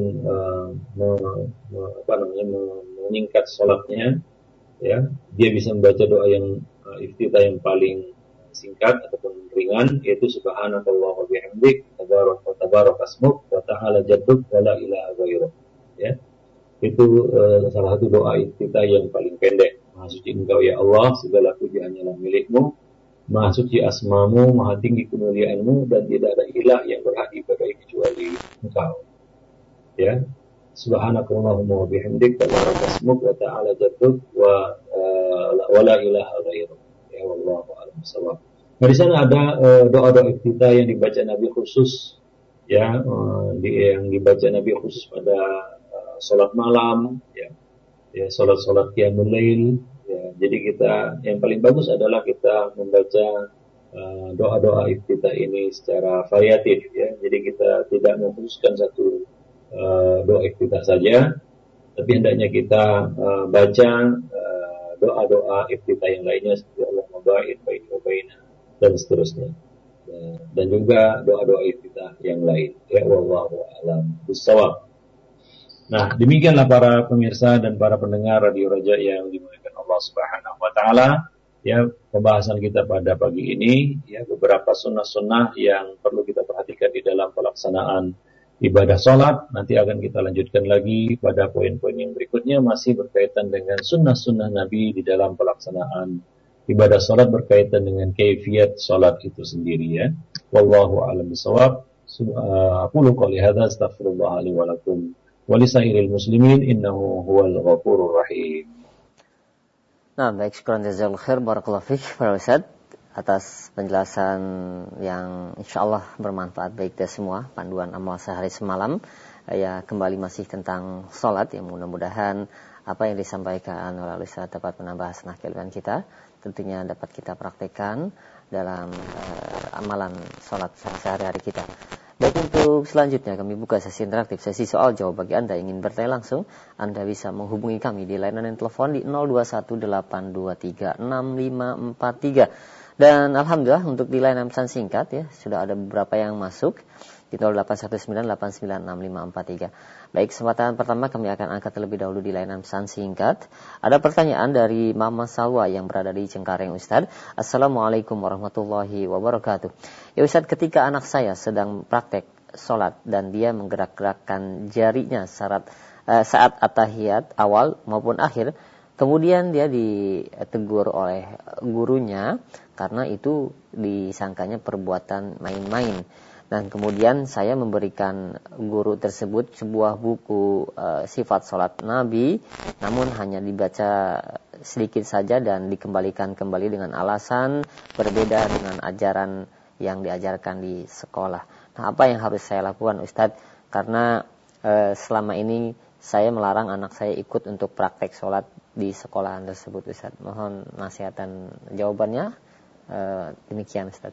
A: menyingkat sholatnya, ya, dia bisa membaca doa yang iftitah yang paling singkat ataupun ringan, yaitu subhanakallah wa bihamdik tabarak asmuk wa ta'ala jadduk wa la ilaha ghairuk, ya. Itu salah satu doa kita yang paling pendek. Maha suci Engkau ya Allah, segala puji hanyalah milik-Mu. Maha suci asmamu, maha tinggi kemuliaan-Mu, dan tidak ada ilah yang berhak ibadai kecuali Engkau. Ya, Subhanakallahumma wa bihamdik, tabaraka ismuk wa ta'ala jadduk wa la ilaha ghairuk. Ya wallahu a'lam bishawab. Nah, di sana ada doa-doa iftitah yang dibaca Nabi khusus, ya, yang dibaca Nabi khusus pada salat malam, ya salat-salat qiyamul lail. Ya, jadi kita yang paling bagus adalah kita membaca doa-doa iftitah ini secara variatif, ya. Jadi kita tidak mengkhususkan satu doa iftitah saja, tapi hendaknya kita baca doa-doa iftitah yang lainnya seperti Allahumma ba'id baini wa baina dan seterusnya. Dan juga doa-doa iftitah yang lain. Ya wallahu a'lam bishawab. Nah, demikianlah para pemirsa dan para pendengar Radio Raja yang dimuliakan Allah Subhanahu wa taala. Ya, pembahasan kita pada pagi ini, ya, beberapa sunnah-sunnah yang perlu kita perhatikan di dalam pelaksanaan ibadah sholat. Nanti akan kita lanjutkan lagi pada poin-poin yang berikutnya, masih berkaitan dengan sunnah-sunnah Nabi di dalam pelaksanaan ibadah sholat, berkaitan dengan kaifiat sholat itu sendiri, ya. Wallahu a'lam bishawab. Aqulu qouli hadza astaghfirullah li wa lakum wa lisairil muslimin innahu huwal ghafurur rahim.
B: Nah, baik, syukran jazakallahu khair, barakallahu fiik para ustaz atas penjelasan yang insyaallah bermanfaat baik dari semua, panduan amal sehari semalam. Ya, kembali masih tentang salat, yang mudah-mudahan apa yang disampaikan oleh Ustaz dapat menambah semangat keilmuan kita, tentunya dapat kita praktekkan dalam amalan salat sehari-hari kita. Baik, untuk selanjutnya kami buka sesi interaktif, sesi soal jawab. Bagi Anda yang ingin bertanya langsung, Anda bisa menghubungi kami di layanan telepon di 0218236543. Dan alhamdulillah untuk di layanan pesan singkat, ya, sudah ada beberapa yang masuk di 0819896543. Baik, kesempatan pertama kami akan angkat terlebih dahulu di layanan pesan singkat. Ada pertanyaan dari Mama Salwa yang berada di Cengkareng, Ustaz. Assalamualaikum warahmatullahi wabarakatuh. Ya Ustaz, ketika anak saya sedang praktek sholat dan dia menggerak-gerakkan jarinya saat at-tahiyat awal maupun akhir, kemudian dia ditegur oleh gurunya karena itu disangkanya perbuatan main-main. Dan kemudian saya memberikan guru tersebut sebuah buku sifat sholat Nabi, namun hanya dibaca sedikit saja dan dikembalikan kembali dengan alasan berbeda dengan ajaran yang diajarkan di sekolah. Nah, apa yang harus saya lakukan, Ustadz? Karena selama ini saya melarang anak saya ikut untuk praktek sholat di sekolahan tersebut, Ustadz. Mohon nasihat dan jawabannya. Demikian, Ustadz.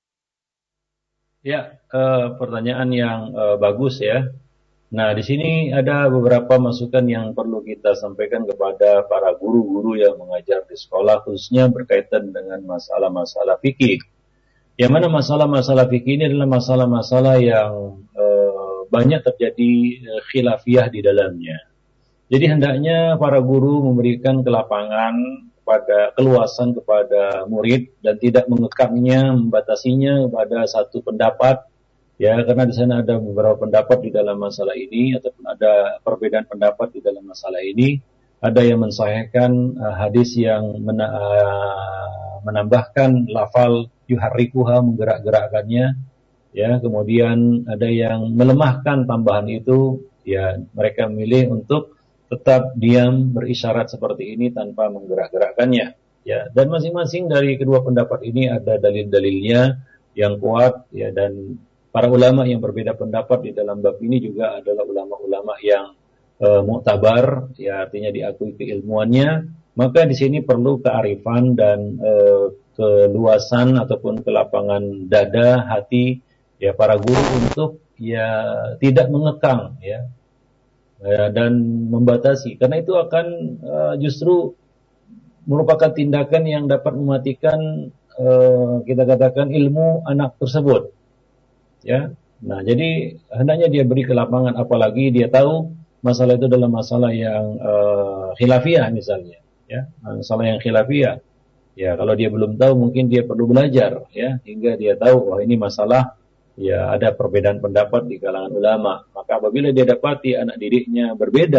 A: Ya, pertanyaan yang bagus, ya. Nah, di sini ada beberapa masukan yang perlu kita sampaikan kepada para guru-guru yang mengajar di sekolah, khususnya berkaitan dengan masalah-masalah fikih. Yang mana masalah-masalah fikih ini adalah masalah-masalah yang banyak terjadi khilafiyah di dalamnya. Jadi hendaknya para guru memberikan kelapangan, keluasan kepada murid dan tidak mengekangnya, membatasinya pada satu pendapat, ya, karena di sana ada beberapa pendapat di dalam masalah ini ataupun ada perbedaan pendapat di dalam masalah ini. Ada yang mensahihkan hadis yang menambahkan lafal yuharrikuha, menggerak-gerakkannya, ya. Kemudian ada yang melemahkan tambahan itu, ya, mereka memilih untuk tetap diam berisyarat seperti ini tanpa menggerak-gerakkannya, ya. Dan masing-masing dari kedua pendapat ini ada dalil-dalilnya yang kuat, ya, dan para ulama yang berbeda pendapat di dalam bab ini juga adalah ulama-ulama yang muktabar, ya, artinya diakui keilmuannya. Maka di sini perlu kearifan dan keluasan ataupun kelapangan dada hati, ya, para guru untuk, ya, tidak mengekang, ya, dan membatasi, karena itu akan justru merupakan tindakan yang dapat mematikan kita katakan ilmu anak tersebut, ya. Nah, jadi hendaknya dia beri kelapangan, apalagi dia tahu masalah itu adalah masalah yang khilafiyah misalnya, ya, masalah yang khilafiyah, ya. Kalau dia belum tahu, mungkin dia perlu belajar, ya, hingga dia tahu, wah, ini masalah, ya, ada perbedaan pendapat di kalangan ulama. Maka apabila dia dapati anak didiknya berbeda,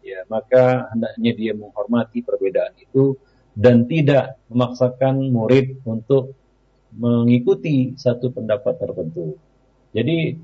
A: ya maka hendaknya dia menghormati perbedaan itu dan tidak memaksakan murid untuk mengikuti satu pendapat tertentu. Jadi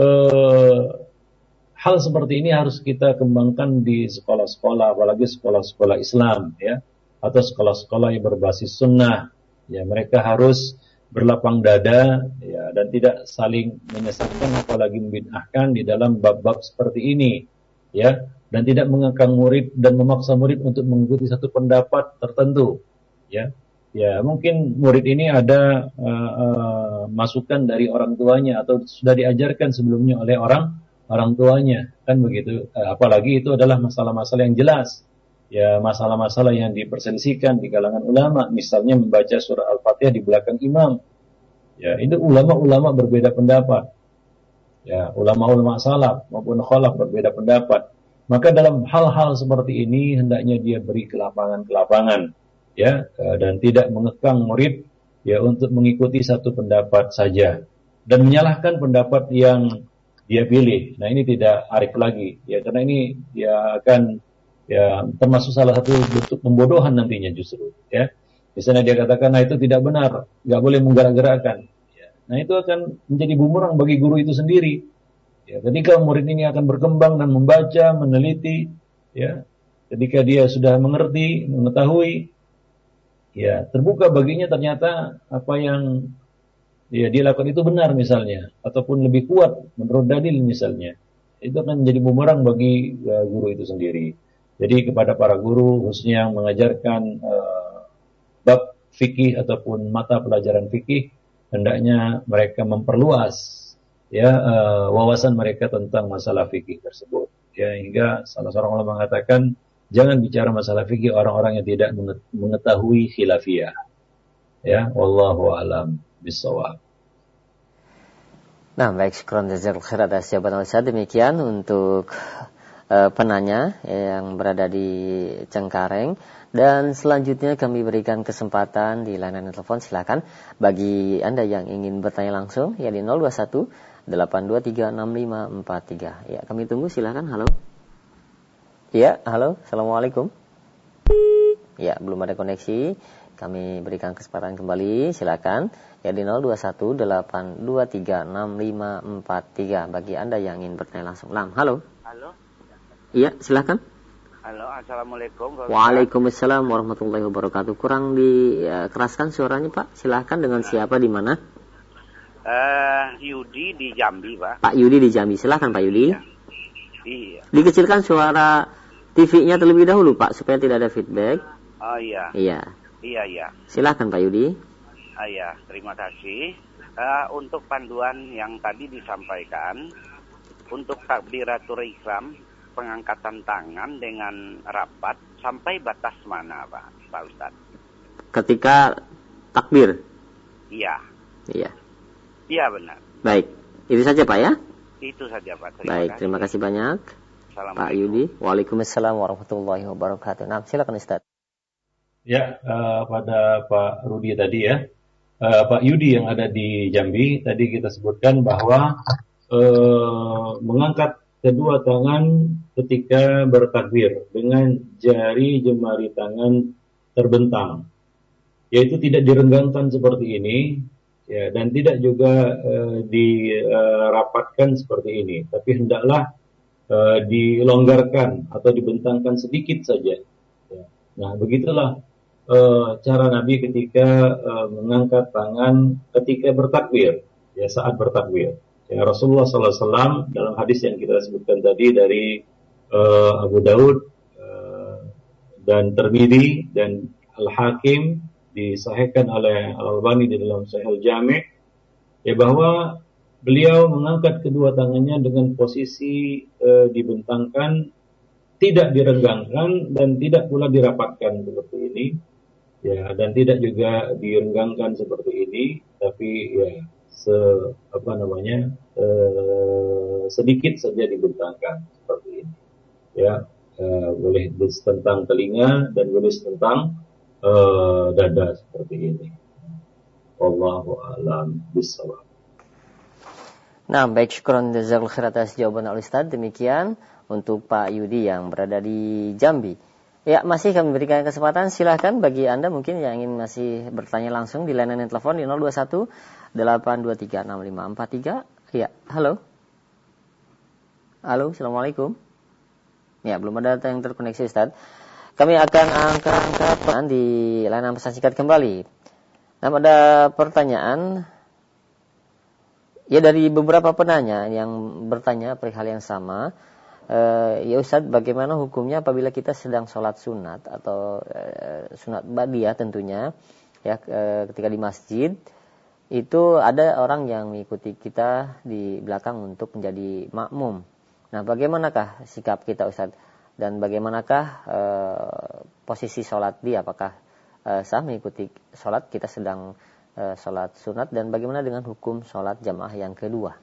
A: hal seperti ini harus kita kembangkan di sekolah-sekolah, apalagi sekolah-sekolah Islam, ya, atau sekolah-sekolah yang berbasis sunnah. Ya, mereka harus berlapang dada, ya, dan tidak saling menyesatkan, apalagi membid'ahkan di dalam bab-bab seperti ini, ya, dan tidak mengekang murid dan memaksa murid untuk mengikuti satu pendapat tertentu, ya. Ya, mungkin murid ini ada masukan dari orang tuanya atau sudah diajarkan sebelumnya oleh orang tuanya, kan begitu. Apalagi itu adalah masalah-masalah yang jelas, ya, masalah-masalah yang diperselisihkan di kalangan ulama, misalnya membaca surah Al-Fatihah di belakang imam. Ya, itu ulama-ulama berbeda pendapat. Ya, ulama-ulama salaf maupun khalaf berbeda pendapat. Maka dalam hal-hal seperti ini hendaknya dia beri kelapangan-kelapangan, ya, dan tidak mengekang murid, ya, untuk mengikuti satu pendapat saja dan menyalahkan pendapat yang dia pilih. Nah, ini tidak arif lagi, ya, karena ini dia akan, ya, termasuk salah satu bentuk pembodohan nantinya justru, ya. Misalnya dia katakan, nah itu tidak benar, nggak boleh menggerak-gerakkan. Ya. Nah, itu akan menjadi bumerang bagi guru itu sendiri. Ya, ketika murid ini akan berkembang dan membaca, meneliti, ya, ketika dia sudah mengerti, mengetahui, ya, terbuka baginya ternyata apa yang, ya, dia lakukan itu benar misalnya, ataupun lebih kuat menurut dalil misalnya, itu akan menjadi bumerang bagi guru itu sendiri. Jadi kepada para guru khususnya yang mengajarkan bab fikih ataupun mata pelajaran fikih, hendaknya mereka memperluas, ya, wawasan mereka tentang masalah fikih tersebut. Ya, hingga salah seorang ulama mengatakan, jangan bicara masalah fikih orang-orang yang tidak mengetahui khilafiyah. Ya, wallahu a'lam bissawab.
B: Nah, baik, syukran jazakallahu khair atas jawaban Ustaz. Demikian untuk penanya yang berada di Cengkareng. Dan selanjutnya kami berikan kesempatan di layanan telepon. Silakan bagi Anda yang ingin bertanya langsung, ya, di 021 823 6543. Ya, kami tunggu, silakan. Halo. Ya, halo. Assalamualaikum. Ya, belum ada koneksi. Kami berikan kesempatan kembali. Silakan. Ya, di 021 823 6543 bagi Anda yang ingin bertanya langsung. Halo.
C: Halo.
B: Iya, silakan.
C: Halo, assalamualaikum.
B: Waalaikumsalam warahmatullahi wabarakatuh. Kurang dikeraskan suaranya, Pak. Silakan, dengan siapa, di mana?
C: Yudi di Jambi, Pak.
B: Pak Yudi di Jambi. Silakan, Pak Yudi.
C: Iya.
B: Dikecilkan suara TV-nya terlebih dahulu, Pak, supaya tidak ada feedback.
C: Oh iya.
B: Iya.
C: Iya.
B: Silakan, Pak Yudi.
C: Iya, terima kasih. Untuk panduan yang tadi disampaikan, untuk takbiratul ihram, pengangkatan tangan dengan rapat, sampai batas mana, Pak Ustadz?
B: Ketika takbir?
C: Iya.
B: Iya.
C: Iya, benar.
B: Baik, itu saja, Pak, ya?
C: Itu saja, Pak.
B: Terima kasih banyak, Pak Yudi. Waalaikumsalam warahmatullahi wabarakatuh. Nah, silakan, Ustadz.
A: Ya, pada Pak Rudi tadi, ya, Pak Yudi yang ada di Jambi, tadi kita sebutkan bahwa mengangkat kedua tangan ketika bertakbir dengan jari jemari tangan terbentang, yaitu tidak direnggangkan seperti ini, ya, dan tidak juga dirapatkan seperti ini, tapi hendaklah dilonggarkan atau dibentangkan sedikit saja. Ya. Nah, begitulah cara Nabi ketika mengangkat tangan ketika bertakbir, ya, saat bertakbir. Ya, Rasulullah SAW dalam hadis yang kita sebutkan tadi dari Abu Daud dan Tirmidzi dan Al-Hakim, disahihkan oleh Al-Albani di dalam Sahih Al-Jami', ya, bahwa beliau mengangkat kedua tangannya dengan posisi dibentangkan, tidak direnggangkan dan tidak pula dirapatkan seperti ini, ya, dan tidak juga direnggangkan seperti ini, tapi, ya, sedikit saja dibentangkan seperti ini, ya, boleh tentang telinga dan boleh tentang dada seperti ini. Wallahu a'lam bishawab.
B: Nah, baik, syukran jazakallahu khair atas jawaban Al-Ustaz. Demikian untuk Pak Yudi yang berada di Jambi. Ya, masih kami berikan kesempatan, silahkan bagi Anda mungkin yang ingin masih bertanya langsung di layanan telepon di 021 823 6543. Ya, halo. Halo, Assalamualaikum. Ya, belum ada yang terkoneksi Ustaz. Kami akan angkat di layanan pesan singkat kembali. Nah, ada pertanyaan ya dari beberapa penanya yang bertanya perihal yang sama. Ya Ustaz, bagaimana hukumnya apabila kita sedang sholat sunat atau sunat ba'diyah tentunya ya, ketika di masjid itu ada orang yang mengikuti kita di belakang untuk menjadi makmum. Nah, bagaimanakah sikap kita Ustaz? Dan bagaimanakah posisi sholat dia? Apakah sah mengikuti sholat kita sedang sholat sunat? Dan bagaimana dengan hukum sholat jamaah yang kedua?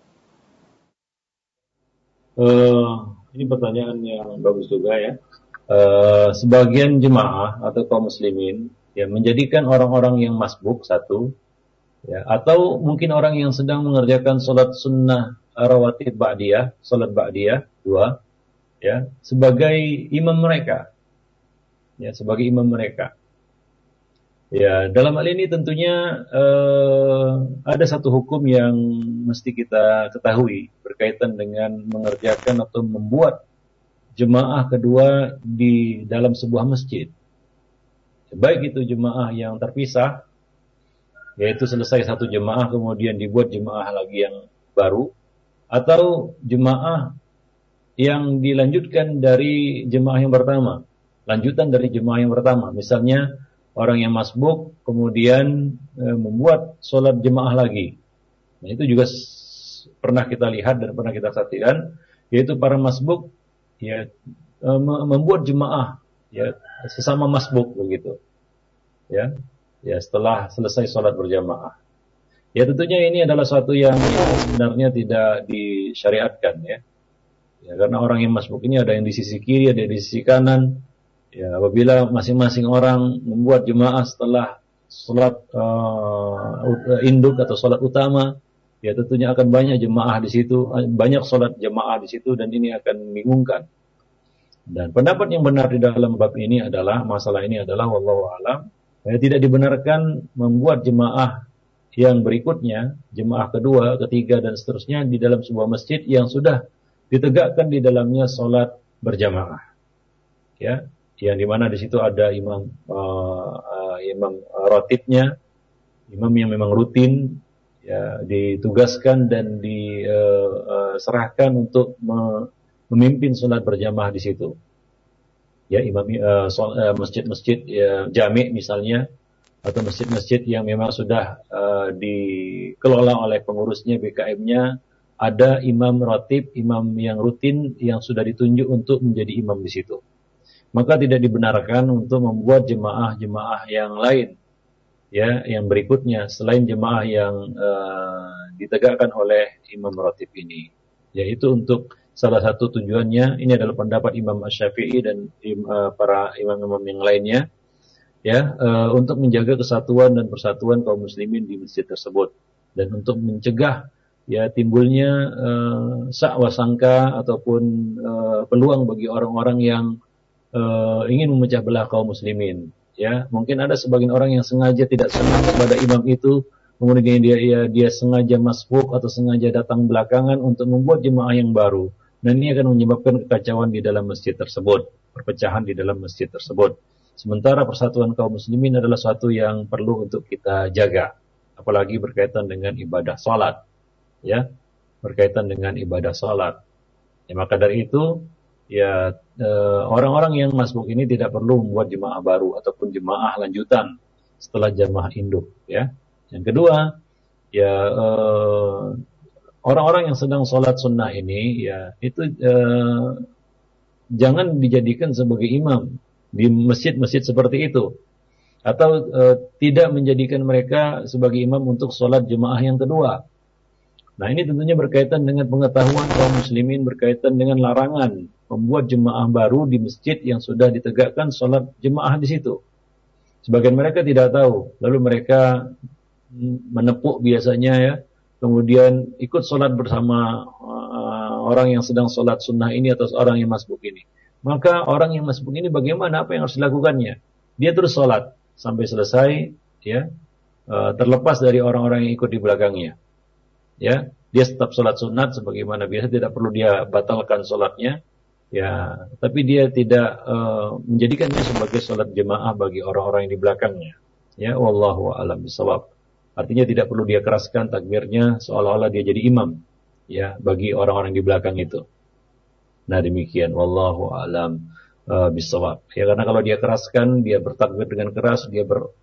A: Ini pertanyaan yang bagus juga ya. Sebagian jemaah atau kaum muslimin ya menjadikan orang-orang yang masbuk satu, ya, atau mungkin orang yang sedang mengerjakan sholat sunnah rawatib ba'diyah, sholat ba'diyah dua, ya, sebagai imam mereka, ya, sebagai imam mereka. Ya, dalam hal ini tentunya ada satu hukum yang mesti kita ketahui berkaitan dengan mengerjakan atau membuat jemaah kedua di dalam sebuah masjid. Baik itu jemaah yang terpisah, yaitu selesai satu jemaah kemudian dibuat jemaah lagi yang baru, atau jemaah yang dilanjutkan dari jemaah yang pertama, lanjutan dari jemaah yang pertama. Misalnya orang yang masbuk kemudian membuat sholat jemaah lagi. Nah, itu juga pernah kita lihat dan pernah kita saksikan, yaitu para masbuk ya membuat jemaah ya sesama masbuk begitu. Ya setelah selesai sholat berjamaah. Ya tentunya ini adalah suatu yang sebenarnya tidak disyariatkan ya. Ya, karena orang yang masbuk ini ada yang di sisi kiri, ada yang di sisi kanan. Ya, apabila masing-masing orang membuat jemaah setelah sholat induk atau sholat utama, ya tentunya akan banyak jemaah di situ, banyak sholat jemaah di situ, dan ini akan membingungkan. Dan pendapat yang benar di dalam bab ini adalah, masalah ini adalah, wallahu a'lam, tidak dibenarkan membuat jemaah yang berikutnya, jemaah kedua, ketiga, dan seterusnya di dalam sebuah masjid yang sudah ditegakkan di dalamnya sholat berjamaah, ya, yang dimana di situ ada imam ratibnya, imam yang memang rutin, ya, ditugaskan dan diserahkan untuk memimpin sholat berjamaah di situ, ya, imam masjid-masjid ya, jami' misalnya, atau masjid-masjid yang memang sudah dikelola oleh pengurusnya, BKM-nya. Ada imam ratib, imam yang rutin yang sudah ditunjuk untuk menjadi imam di situ. Maka tidak dibenarkan untuk membuat jemaah-jemaah yang lain, ya, yang berikutnya selain jemaah yang ditegakkan oleh imam ratib ini. Yaitu untuk salah satu tujuannya, ini adalah pendapat Imam Asy-Syafi'i dan para imam-imam yang lainnya, ya, untuk menjaga kesatuan dan persatuan kaum muslimin di masjid tersebut, dan untuk mencegah ya timbulnya sa'wa sangka ataupun peluang bagi orang-orang yang ingin memecah belah kaum muslimin. Ya, mungkin ada sebagian orang yang sengaja tidak senang kepada imam itu, kemudian dia sengaja masbuk atau sengaja datang belakangan untuk membuat jemaah yang baru. Dan ini akan menyebabkan kekacauan di dalam masjid tersebut, perpecahan di dalam masjid tersebut. Sementara persatuan kaum muslimin adalah suatu yang perlu untuk kita jaga, apalagi berkaitan dengan ibadah salat. Ya, berkaitan dengan ibadah salat. Ya, maka dari itu, ya, orang-orang yang masbuk ini tidak perlu membuat jemaah baru ataupun jemaah lanjutan setelah jemaah induk. Ya, yang kedua, ya, orang-orang yang sedang sholat sunnah ini, ya, itu jangan dijadikan sebagai imam di masjid-masjid seperti itu, atau tidak menjadikan mereka sebagai imam untuk sholat jemaah yang kedua. Nah, ini tentunya berkaitan dengan pengetahuan kaum muslimin berkaitan dengan larangan membuat jemaah baru di masjid yang sudah ditegakkan sholat jemaah di situ. Sebagian mereka tidak tahu, lalu mereka menepuk biasanya, ya, kemudian ikut sholat bersama orang yang sedang sholat sunnah ini atau orang yang masbuk ini. Maka orang yang masbuk ini bagaimana, apa yang harus dilakukannya? Dia terus sholat sampai selesai, ya, terlepas dari orang-orang yang ikut di belakangnya. Ya, dia tetap sholat sunat sebagaimana biasa, tidak perlu dia batalkan sholatnya. Ya, tapi dia tidak menjadikannya sebagai sholat jemaah bagi orang-orang yang di belakangnya. Ya, wallahu a'lam bishawab. Artinya tidak perlu dia keraskan takbirnya seolah-olah dia jadi imam, ya, bagi orang-orang di belakang itu. Nah, demikian, wallahu a'lam bishawab. Ya, karena kalau dia keraskan, dia bertakbir dengan keras, dia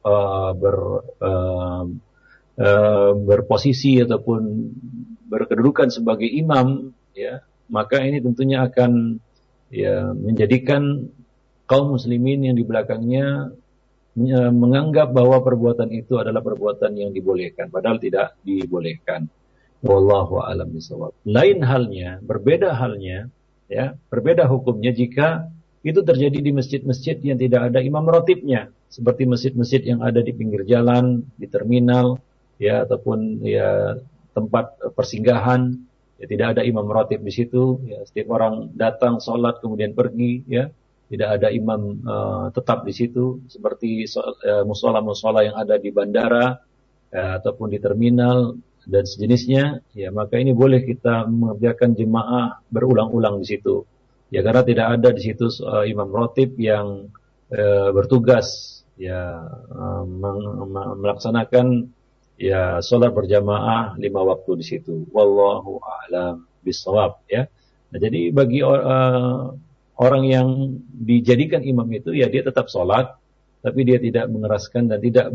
A: berposisi ataupun berkedudukan sebagai imam, ya, maka ini tentunya akan, ya, menjadikan kaum muslimin yang di belakangnya menganggap bahwa perbuatan itu adalah perbuatan yang dibolehkan, padahal tidak dibolehkan. Wallahu a'lam bishawab. Lain halnya, berbeda halnya, ya, berbeda hukumnya jika itu terjadi di masjid-masjid yang tidak ada imam ratibnya, seperti masjid-masjid yang ada di pinggir jalan, di terminal, ya, ataupun, ya, tempat persinggahan, ya, tidak ada imam ratib di situ, ya, setiap orang datang sholat kemudian pergi, ya, tidak ada imam tetap di situ, seperti musola-musola yang ada di bandara, ya, ataupun di terminal dan sejenisnya, ya, maka ini boleh kita mengerjakan jemaah berulang-ulang di situ, ya, karena tidak ada di situ imam ratib yang bertugas, ya, melaksanakan, ya, sholat berjamaah 5 waktu di situ. Wallahu a'lam bishawab, ya. Nah, jadi bagi orang yang dijadikan imam itu, ya, dia tetap sholat, tapi dia tidak mengeraskan dan tidak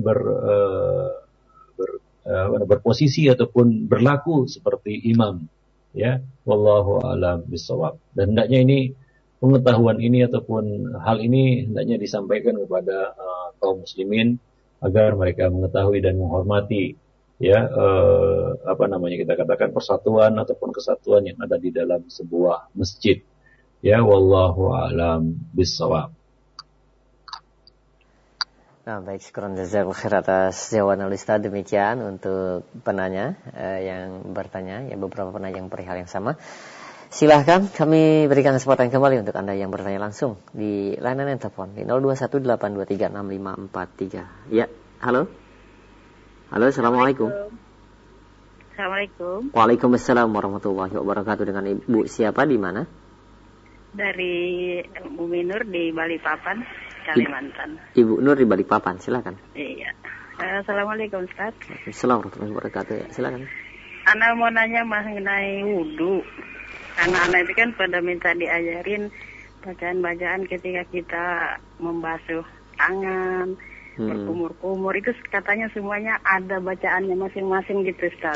A: berposisi ataupun berlaku seperti imam, ya. Wallahu a'lam bishawab. Dan hendaknya ini, pengetahuan ini ataupun hal ini hendaknya disampaikan kepada kaum muslimin agar mereka mengetahui dan menghormati, ya, kita katakan persatuan ataupun kesatuan yang ada di dalam sebuah masjid. Ya, wallahu a'lam bishawab.
B: Nah, baik, syukran jazakallahu khair atas jawaban Ustaz. Demikian untuk penanya yang bertanya, ya, beberapa penanya yang perihal yang sama. Silahkan kami berikan kesempatan kembali untuk Anda yang bertanya langsung di layanan telepon di 0218236543. Ya, halo. Halo, assalamualaikum.
D: Assalamualaikum.
B: Waalaikumsalam warahmatullahi wabarakatuh. Dengan Ibu siapa, di mana?
D: Dari Umi Nur di Balikpapan, Kalimantan.
B: Ibu Nur di Balikpapan, silakan.
D: Iya. Assalamualaikum, Ustaz.
B: Assalamualaikum warahmatullahi wabarakatuh. Ya, silakan.
D: Ana mau nanya mengenai wudu. Anak-anak itu kan pada minta diajarin bacaan-bacaan ketika kita membasuh tangan, berkumur-kumur. Itu katanya semuanya ada bacaannya masing-masing gitu, Ustaz.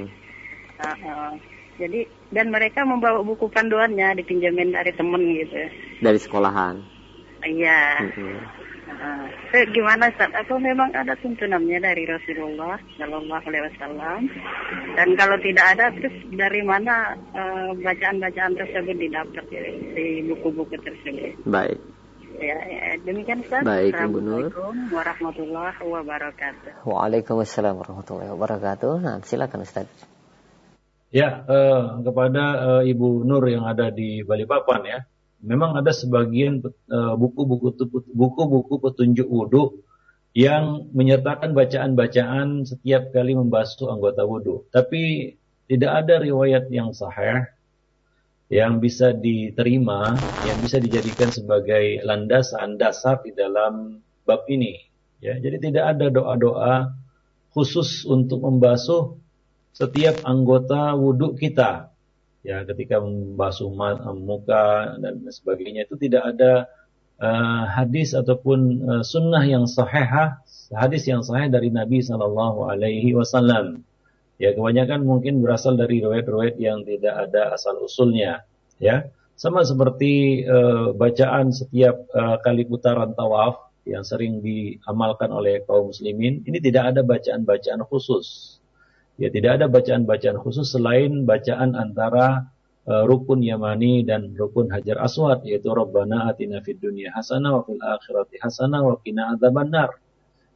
D: Jadi, dan mereka membawa buku panduannya, dipinjamin dari temen gitu.
B: Dari sekolahan?
D: Iya. Gimana, Ustaz? Atau memang ada tuntunannya dari Rasulullah Sallallahu Alaihi Wasallam? Dan kalau tidak ada, terus dari mana bacaan-bacaan tersebut didapat di buku-buku tersebut?
B: Baik.
D: Ya, demikian, Ustaz.
B: Baik, Ibu Nur.
D: Assalamualaikum warahmatullahi wabarakatuh.
B: Waalaikumsalam warahmatullahi wabarakatuh. Nah, silakan, Ustaz.
A: Ya, kepada Ibu Nur yang ada di Balikpapan, ya, memang ada sebagian buku-buku petunjuk wudhu yang menyertakan bacaan-bacaan setiap kali membasuh anggota wudhu. Tapi tidak ada riwayat yang sahih yang bisa diterima, yang bisa dijadikan sebagai landasan dasar di dalam bab ini. Ya, jadi tidak ada doa-doa khusus untuk membasuh setiap anggota wudhu kita. Ya, ketika membasuh muka dan sebagainya, itu tidak ada hadis ataupun sunnah yang sahihah, hadis yang sahih dari Nabi Sallallahu Alaihi Wasallam. Ya, kebanyakan mungkin berasal dari riwayat-riwayat yang tidak ada asal usulnya. Ya, sama seperti bacaan setiap kali putaran tawaf yang sering diamalkan oleh kaum muslimin. Ini tidak ada bacaan-bacaan khusus. Ya, tidak ada bacaan-bacaan khusus selain bacaan antara rukun yamani dan rukun hajar aswad, yaitu Rabbana atina fid dunya hasanah wa fil akhirati hasanah wa qina adzabannar.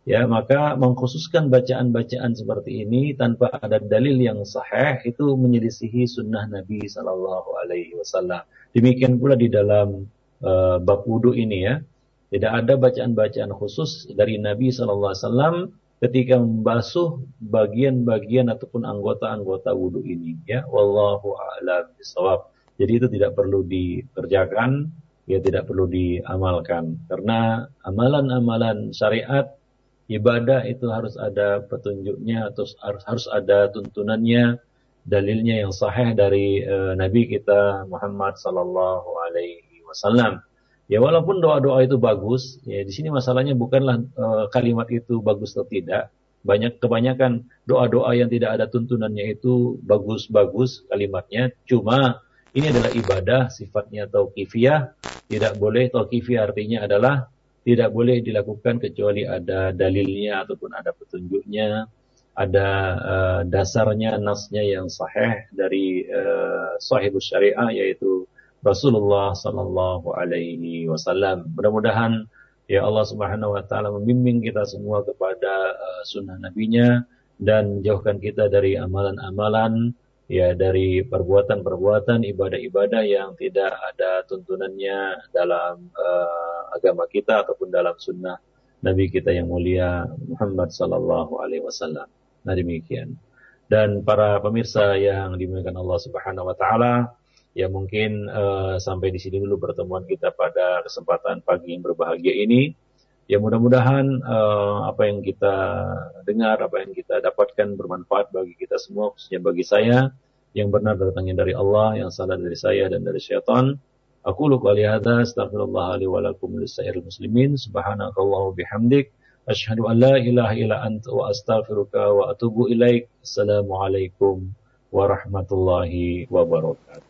A: ya, maka mengkhususkan bacaan-bacaan seperti ini tanpa ada dalil yang sahih itu menyelisihi sunnah Nabi Sallallahu Alaihi Wasallam. Demikian pula di dalam bab wudu ini ya, tidak ada bacaan-bacaan khusus dari Nabi Sallallahu Alaihi Wasallam ketika membasuh bagian-bagian ataupun anggota-anggota wudu ini ya. Wallahu a'lam bishawab. Jadi itu tidak perlu dikerjakan, ya tidak perlu diamalkan, karena amalan-amalan syariat ibadah itu harus ada petunjuknya atau harus ada tuntunannya, dalilnya yang sahih dari Nabi kita Muhammad sallallahu alaihi wasallam. Ya walaupun doa-doa itu bagus, ya di sini masalahnya bukanlah kalimat itu bagus atau tidak. Kebanyakan doa-doa yang tidak ada tuntunannya itu bagus-bagus kalimatnya, cuma ini adalah ibadah sifatnya tauqifiyah, tidak boleh. Tauqifiyah artinya adalah tidak boleh dilakukan kecuali ada dalilnya ataupun ada petunjuknya, ada dasarnya, nasnya yang sahih dari sahibus syariah yaitu Rasulullah sallallahu alaihi wasallam. Mudah-mudahan ya Allah Subhanahu wa taala membimbing kita semua kepada sunnah nabinya dan jauhkan kita dari amalan-amalan, ya dari perbuatan-perbuatan, ibadah-ibadah yang tidak ada tuntunannya dalam agama kita ataupun dalam sunnah Nabi kita yang mulia Muhammad sallallahu alaihi wasallam. Nah demikian. Dan para pemirsa yang dimuliakan Allah Subhanahu wa taala, ya mungkin sampai di sini dulu pertemuan kita pada kesempatan pagi yang berbahagia ini. Ya mudah-mudahan apa yang kita dengar, apa yang kita dapatkan bermanfaat bagi kita semua, khususnya bagi saya. Yang benar datangnya dari Allah, yang salah dari saya dan dari syaitan. Aqulu qouli hadza, astaghfirullah li wa lakum lisa'iril muslimin. Subhanakallahumma bihamdik, asyhadu an la ilaha illa anta wa astaghfiruka wa atubu ilaik. Assalamualaikum warahmatullahi wabarakatuh.